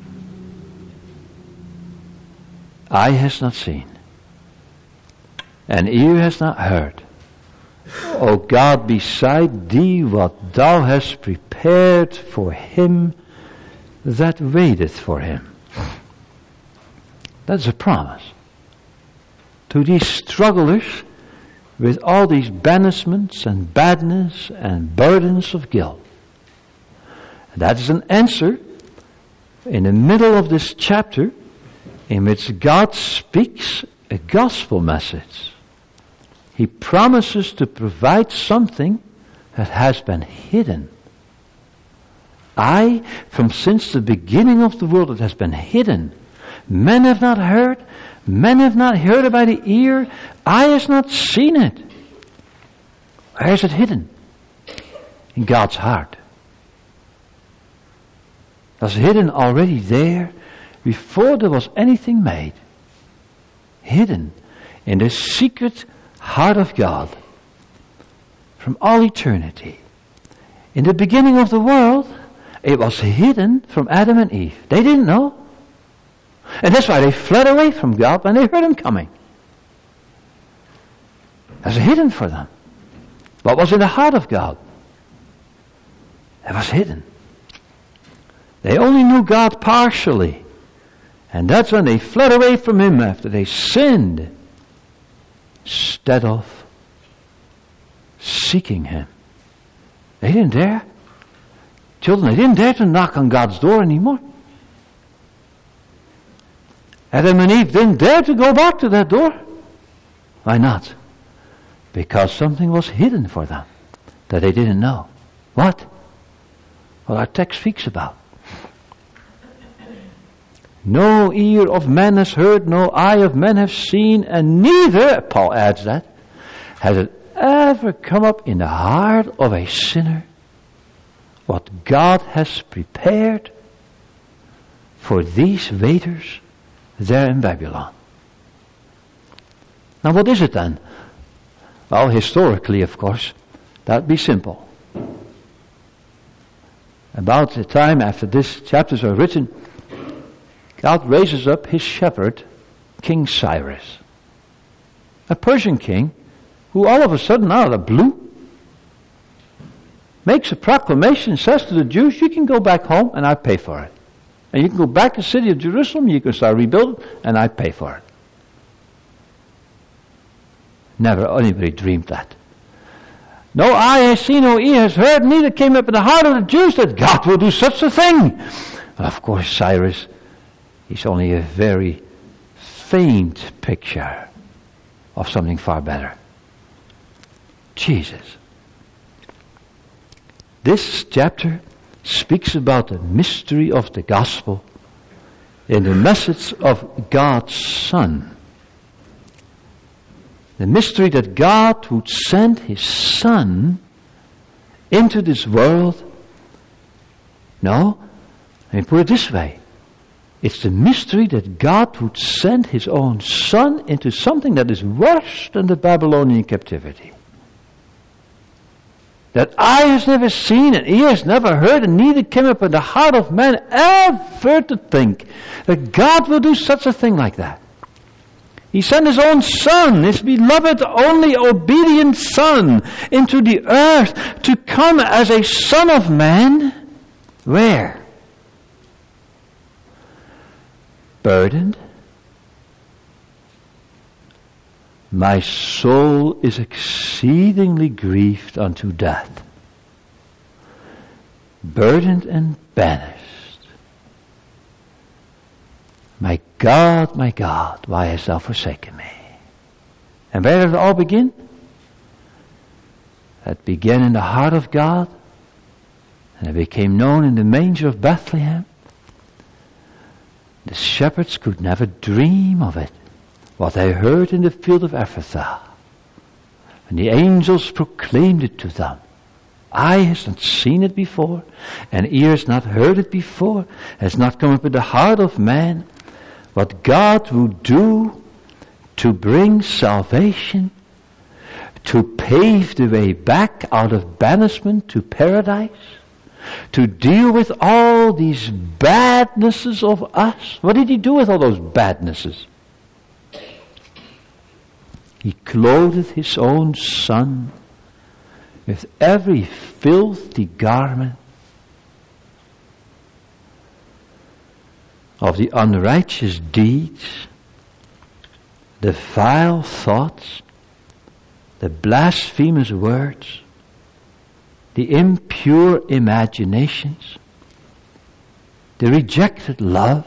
Eye has not seen, and ear has not heard, O God, beside thee what thou hast prepared for him that waiteth for him. That's a promise to these strugglers with all these banishments and badness and burdens of guilt. And that is an answer in the middle of this chapter in which God speaks a gospel message. He promises to provide something that has been hidden. I, from since the beginning of the world, it has been hidden. Men have not heard, Men have not heard it by the ear, eye has not seen it. Where is it hidden? In God's heart. It was hidden already there before there was anything made. Hidden in the secret heart of God from all eternity. In the beginning of the world, it was hidden from Adam and Eve. They didn't know. And that's why they fled away from God when they heard Him coming. It was hidden for them. What was in the heart of God? It was hidden. They only knew God partially. And that's when they fled away from Him after they sinned. Instead of seeking Him. They didn't dare. Children, they didn't dare to knock on God's door anymore. Adam and Eve didn't dare to go back to that door. Why not? Because something was hidden for them that they didn't know. What? Well, our text speaks about. No ear of man has heard, no eye of man have seen, and neither, Paul adds that, has it ever come up in the heart of a sinner what God has prepared for these waiters there in Babylon. Now what is it then? Well, historically, of course, that'd be simple. About the time after these chapters are written, God raises up His shepherd, King Cyrus, a Persian king who all of a sudden, out of the blue, makes a proclamation, says to the Jews, you can go back home and I pay for it. And you can go back to the city of Jerusalem, you can start rebuilding, and I pay for it. Never anybody dreamed that. No eye has seen, no ear has heard, neither came up in the heart of the Jews that God will do such a thing. Well, of course, Cyrus, he's only a very faint picture of something far better. Jesus. This chapter speaks about the mystery of the gospel in the message of God's Son. The mystery that God would send His Son into this world. No, let me put it this way. It's the mystery that God would send His own Son into something that is worse than the Babylonian captivity. That eye has never seen and ear has never heard and neither came up in the heart of man ever to think that God will do such a thing like that. He sent His own Son, His beloved, only obedient Son, into the earth to come as a Son of Man. Where? Burdened. My soul is exceedingly grieved unto death. Burdened and banished. My God, my God, why hast thou forsaken me? And where did it all begin? It began in the heart of God, and it became known in the manger of Bethlehem. The shepherds could never dream of it, what they heard in the field of Ephrathah. And the angels proclaimed it to them. Eye has not seen it before, and ear has not heard it before, has not come up in the heart of man, what God would do to bring salvation, to pave the way back out of banishment to paradise, to deal with all these badnesses of us. What did He do with all those badnesses? He clothed His own Son with every filthy garment of the unrighteous deeds, the vile thoughts, the blasphemous words, the impure imaginations, the rejected love,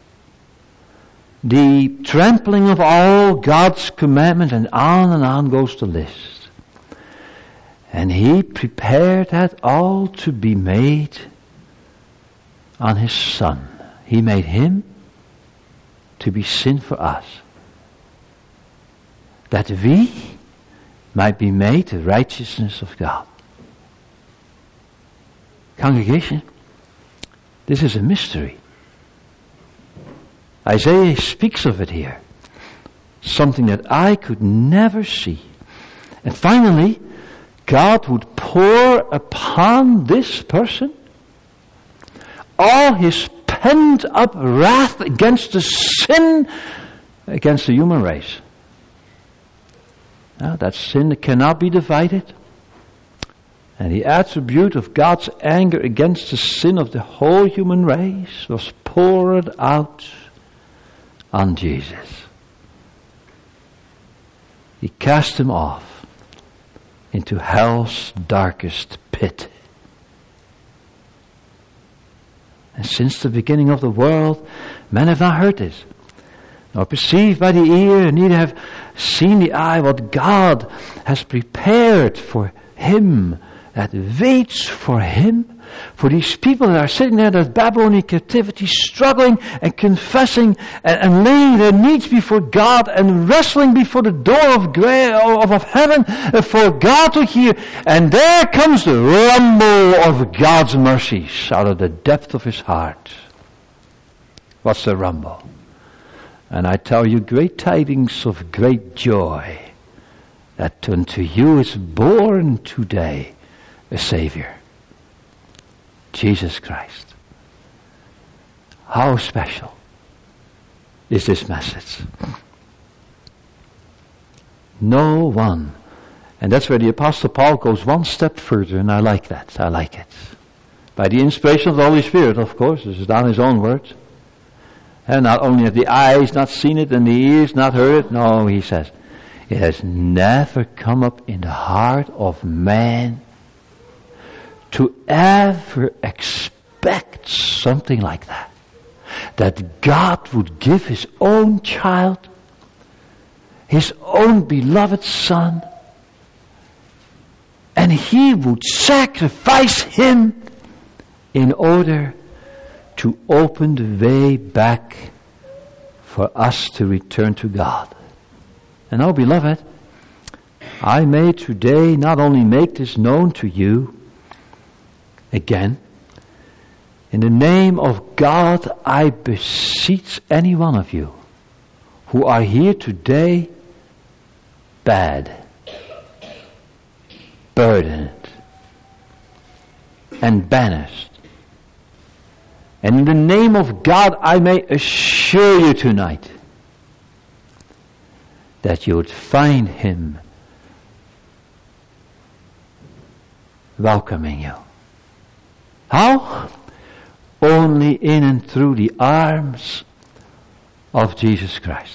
the trampling of all God's commandments, and on and on goes the list. And He prepared that all to be made on His Son. He made Him to be sin for us. that we might be made the righteousness of God. Congregation, this is a mystery. Isaiah speaks of it here. Something that I could never see. And finally, God would pour upon this person all his pent up wrath against the sin against the human race. Now, that sin that cannot be divided. And the attribute of God's anger against the sin of the whole human race was poured out on Jesus. He cast him off into hell's darkest pit. And since the beginning of the world, men have not heard this, nor perceived by the ear, neither have seen the eye what God has prepared for him that waits for him. For these people that are sitting there, that Babylonian captivity, struggling and confessing and, and laying their needs before God and wrestling before the door of, gra- of, of heaven for God to hear. And there comes the rumble of God's mercies out of the depth of his heart. What's the rumble? And I tell you, great tidings of great joy, that unto you is born today a Savior, Jesus Christ. How special is this message? No one. And that's where the Apostle Paul goes one step further, and I like that. I like it. By the inspiration of the Holy Spirit, of course. This is not his own words. And not only have the eyes not seen it and the ears not heard it. No, he says, it has never come up in the heart of man to ever expect something like that. That God would give his own child, his own beloved son, and he would sacrifice him in order to open the way back for us to return to God. And oh, beloved, I may today not only make this known to you, again, in the name of God, I beseech any one of you who are here today bad, burdened, and banished. And in the name of God, I may assure you tonight that you would find him welcoming you. How? Only in and through the arms of Jesus Christ.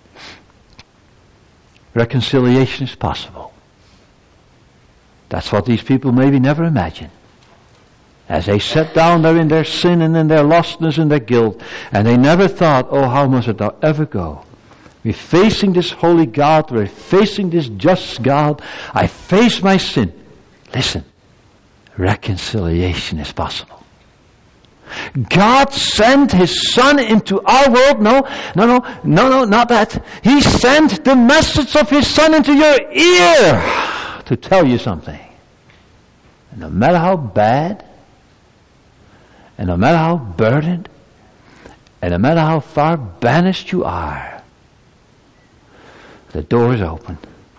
Reconciliation is possible. That's what these people maybe never imagined. As they sat down there in their sin and in their lostness and their guilt, and they never thought, oh, how must it now ever go? We're facing this holy God, we're facing this just God. I face my sin. Listen, reconciliation is possible. God sent his Son into our world. No, no, no, no, no, not that. He sent the message of his Son into your ear to tell you something. And no matter how bad, and no matter how burdened, and no matter how far banished you are, the door is open.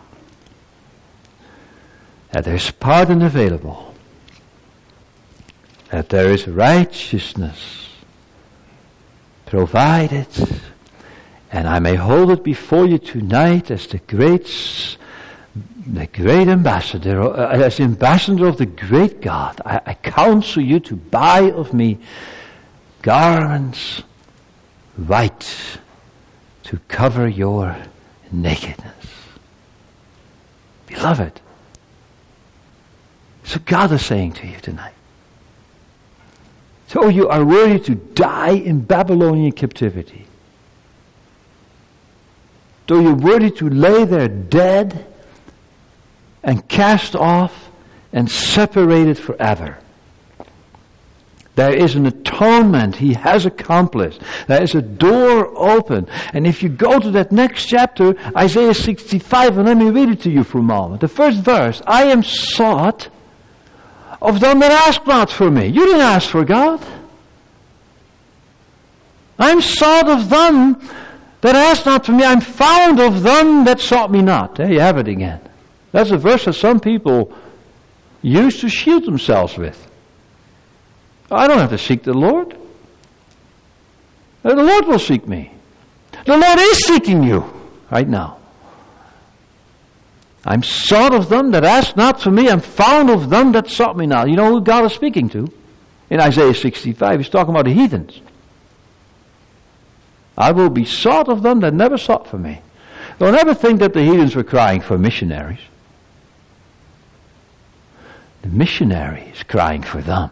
That there's pardon available. That there is righteousness provided. And I may hold it before you tonight as the great, the great ambassador, as ambassador of the great God. I, I counsel you to buy of me garments white to cover your nakedness. Beloved, so God is saying to you tonight. So you are worthy to die in Babylonian captivity. Though you're worthy to lay there dead and cast off and separated forever. There is an atonement He has accomplished. There is a door open. And if you go to that next chapter, Isaiah sixty-five, and let me read it to you for a moment. The first verse, I am sought of them that ask not for me. You didn't ask for God. I'm sought of them that ask not for me. I'm found of them that sought me not. There you have it again. That's a verse that some people use to shield themselves with. I don't have to seek the Lord. The Lord will seek me. The Lord is seeking you right now. I'm sought of them that ask not for me. I'm found of them that sought me not. You know who God is speaking to? In Isaiah sixty-five, He's talking about the heathens. I will be sought of them that never sought for me. Don't ever think that the heathens were crying for missionaries. The missionary is crying for them.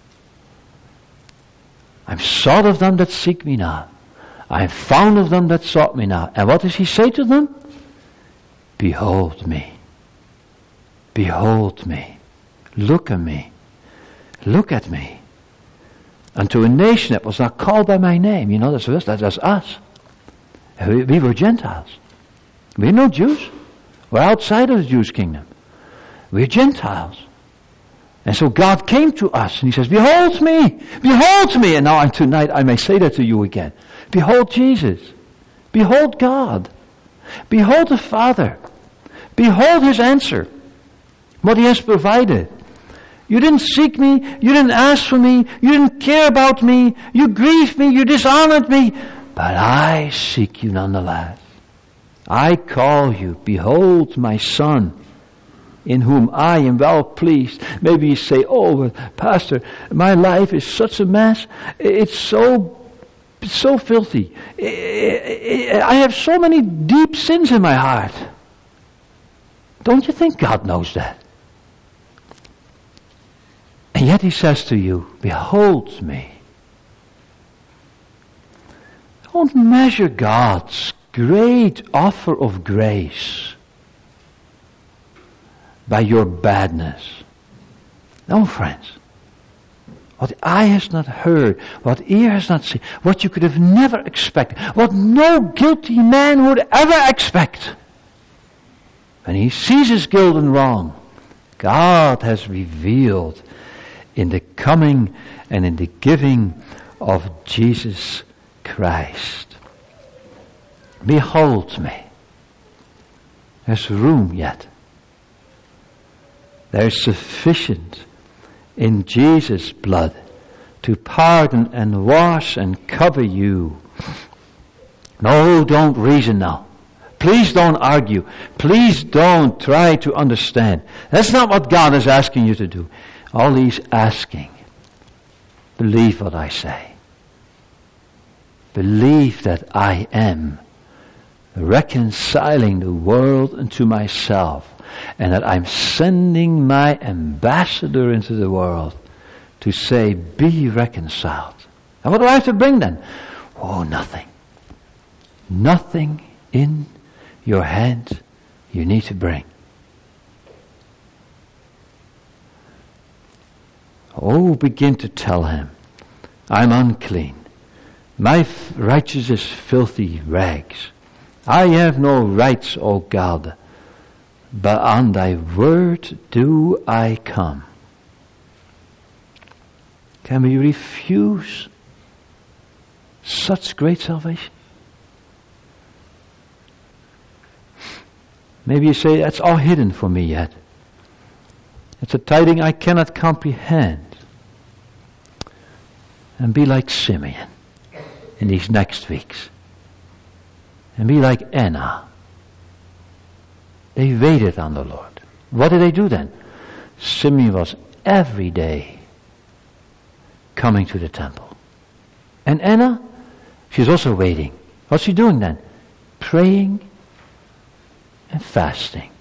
I'm sought of them that seek me not. I am found of them that sought me not. And what does He say to them? Behold me. Behold me. Look at me. Look at me. And to a nation that was not called by my name. You know, that's us. That's us. We, we were Gentiles. We're no Jews. We're outside of the Jewish kingdom. We're Gentiles. And so God came to us and He says, behold me, behold me. And now tonight I may say that to you again. Behold Jesus. Behold God. Behold the Father. Behold His answer. What He has provided. You didn't seek me. You didn't ask for me. You didn't care about me. You grieved me. You dishonored me. But I seek you nonetheless. I call you. Behold my Son, in whom I am well pleased. Maybe you say, oh, Pastor, my life is such a mess. It's so, so filthy. I have so many deep sins in my heart. Don't you think God knows that? And yet He says to you, behold me. Don't measure God's great offer of grace by your badness. No, friends. What eye has not heard, what ear has not seen, what you could have never expected, what no guilty man would ever expect. When he sees his guilt and wrong, God has revealed in the coming and in the giving of Jesus Christ. Behold me. There's room yet. There's sufficient in Jesus' blood to pardon and wash and cover you. No, don't reason now. Please don't argue. Please don't try to understand. That's not what God is asking you to do. All He's asking, believe what I say. Believe that I am reconciling the world unto myself, and that I'm sending my ambassador into the world to say, be reconciled. And what do I have to bring then? Oh, nothing. Nothing in your hand you need to bring. Oh, begin to tell Him, I'm unclean. My f- righteousness is filthy rags. I have no rights, O God, but on Thy word do I come. Can we refuse such great salvation? Maybe you say, that's all hidden for me yet. It's a tiding I cannot comprehend. And be like Simeon in these next weeks. And be like Anna. They waited on the Lord. What did they do then? Simeon was every day coming to the temple. And Anna, she's also waiting. What's she doing then? Praying and fasting.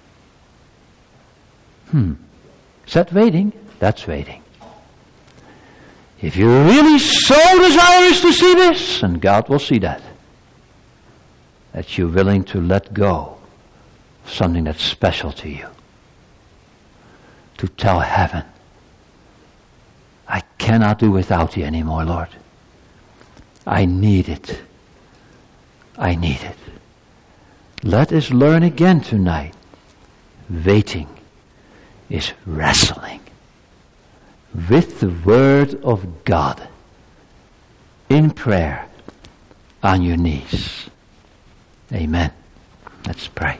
Hmm. Is that waiting? That's waiting. If you're really so desirous to see this, and God will see that, that you're willing to let go of something that's special to you, to tell heaven, I can't cannot do without thee anymore, Lord. I need it. I need it. Let us learn again tonight. Waiting is wrestling with the Word of God in prayer on your knees. Amen. Let's pray.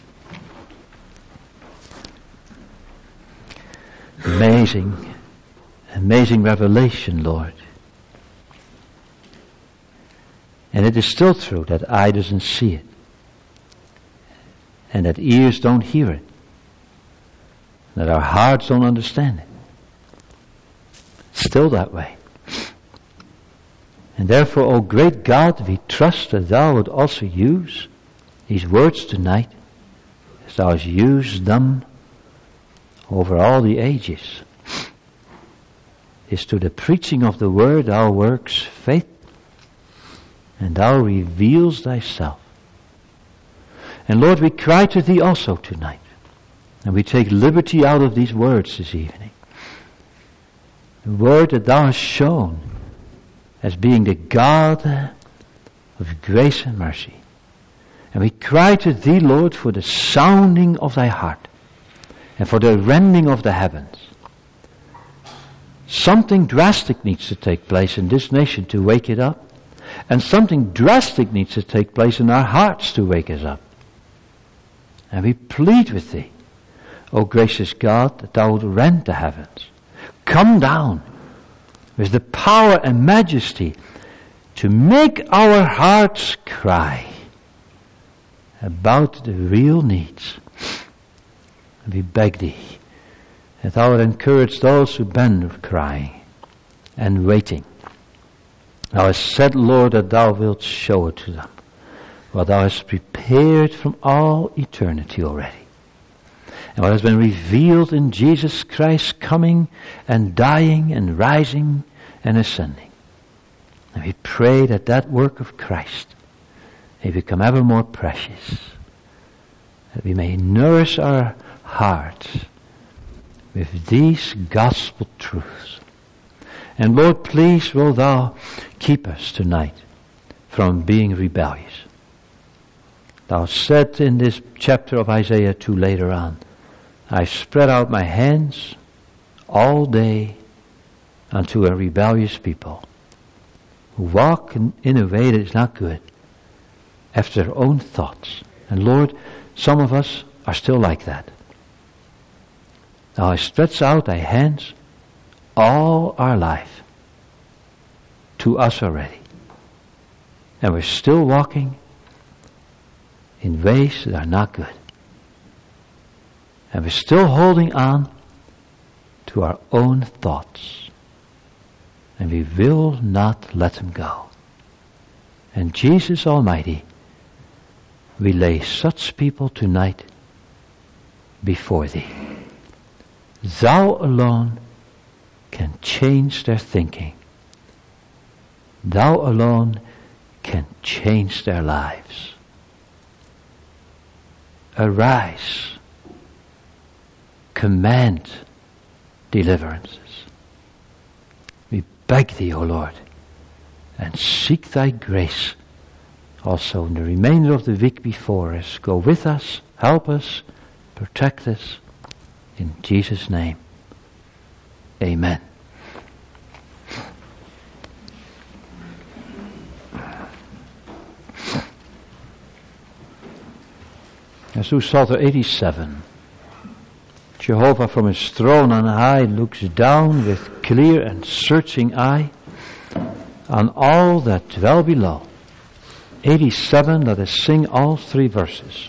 Amazing, amazing revelation, Lord. And it is still true that eye doesn't see it, and that ears don't hear it, that our hearts don't understand it. Still that way. And therefore, O great God, we trust that thou would also use these words tonight as thou hast used them over all the ages. Is to the preaching of the word thou works faith, and thou reveals thyself. And Lord, we cry to thee also tonight, and we take liberty out of these words this evening. The word that thou hast shown as being the God of grace and mercy. And we cry to thee, Lord, for the sounding of thy heart and for the rending of the heavens. Something drastic needs to take place in this nation to wake it up, and something drastic needs to take place in our hearts to wake us up. And we plead with thee, O gracious God, that thou would rend the heavens. Come down with the power and majesty to make our hearts cry about the real needs. And we beg thee that thou would encourage those who been crying and waiting. Thou hast said, Lord, that thou wilt show it to them, what thou hast prepared from all eternity already. And what has been revealed in Jesus Christ coming and dying and rising and ascending. And we pray that that work of Christ may become ever more precious, that we may nourish our hearts with these gospel truths. And Lord, please will thou keep us tonight from being rebellious. Thou said in this chapter of Isaiah two later on, I spread out my hands all day unto a rebellious people who walk in, in a way that is not good, after their own thoughts. And Lord, some of us are still like that. Now I stretch out thy hands all our life to us already. And we're still walking in ways that are not good. And we're still holding on to our own thoughts. And we will not let them go. And Jesus Almighty, we lay such people tonight before thee. Thou alone can change their thinking. Thou alone can change their lives. Arise. Command deliverances. We beg thee, O Lord, and seek thy grace also in the remainder of the week before us. Go with us, help us, protect us. In Jesus' name, amen. As through Psalter eighty-seven, Jehovah from his throne on high looks down with clear and searching eye on all that dwell below. eighty-seven, let us sing all three verses.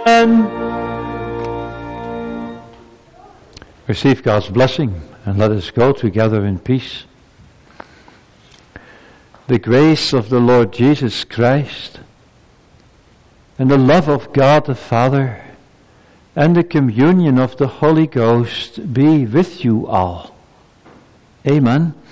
Receive God's blessing and let us go together in peace. The grace of the Lord Jesus Christ and the love of God the Father and the communion of the Holy Ghost be with you all. Amen.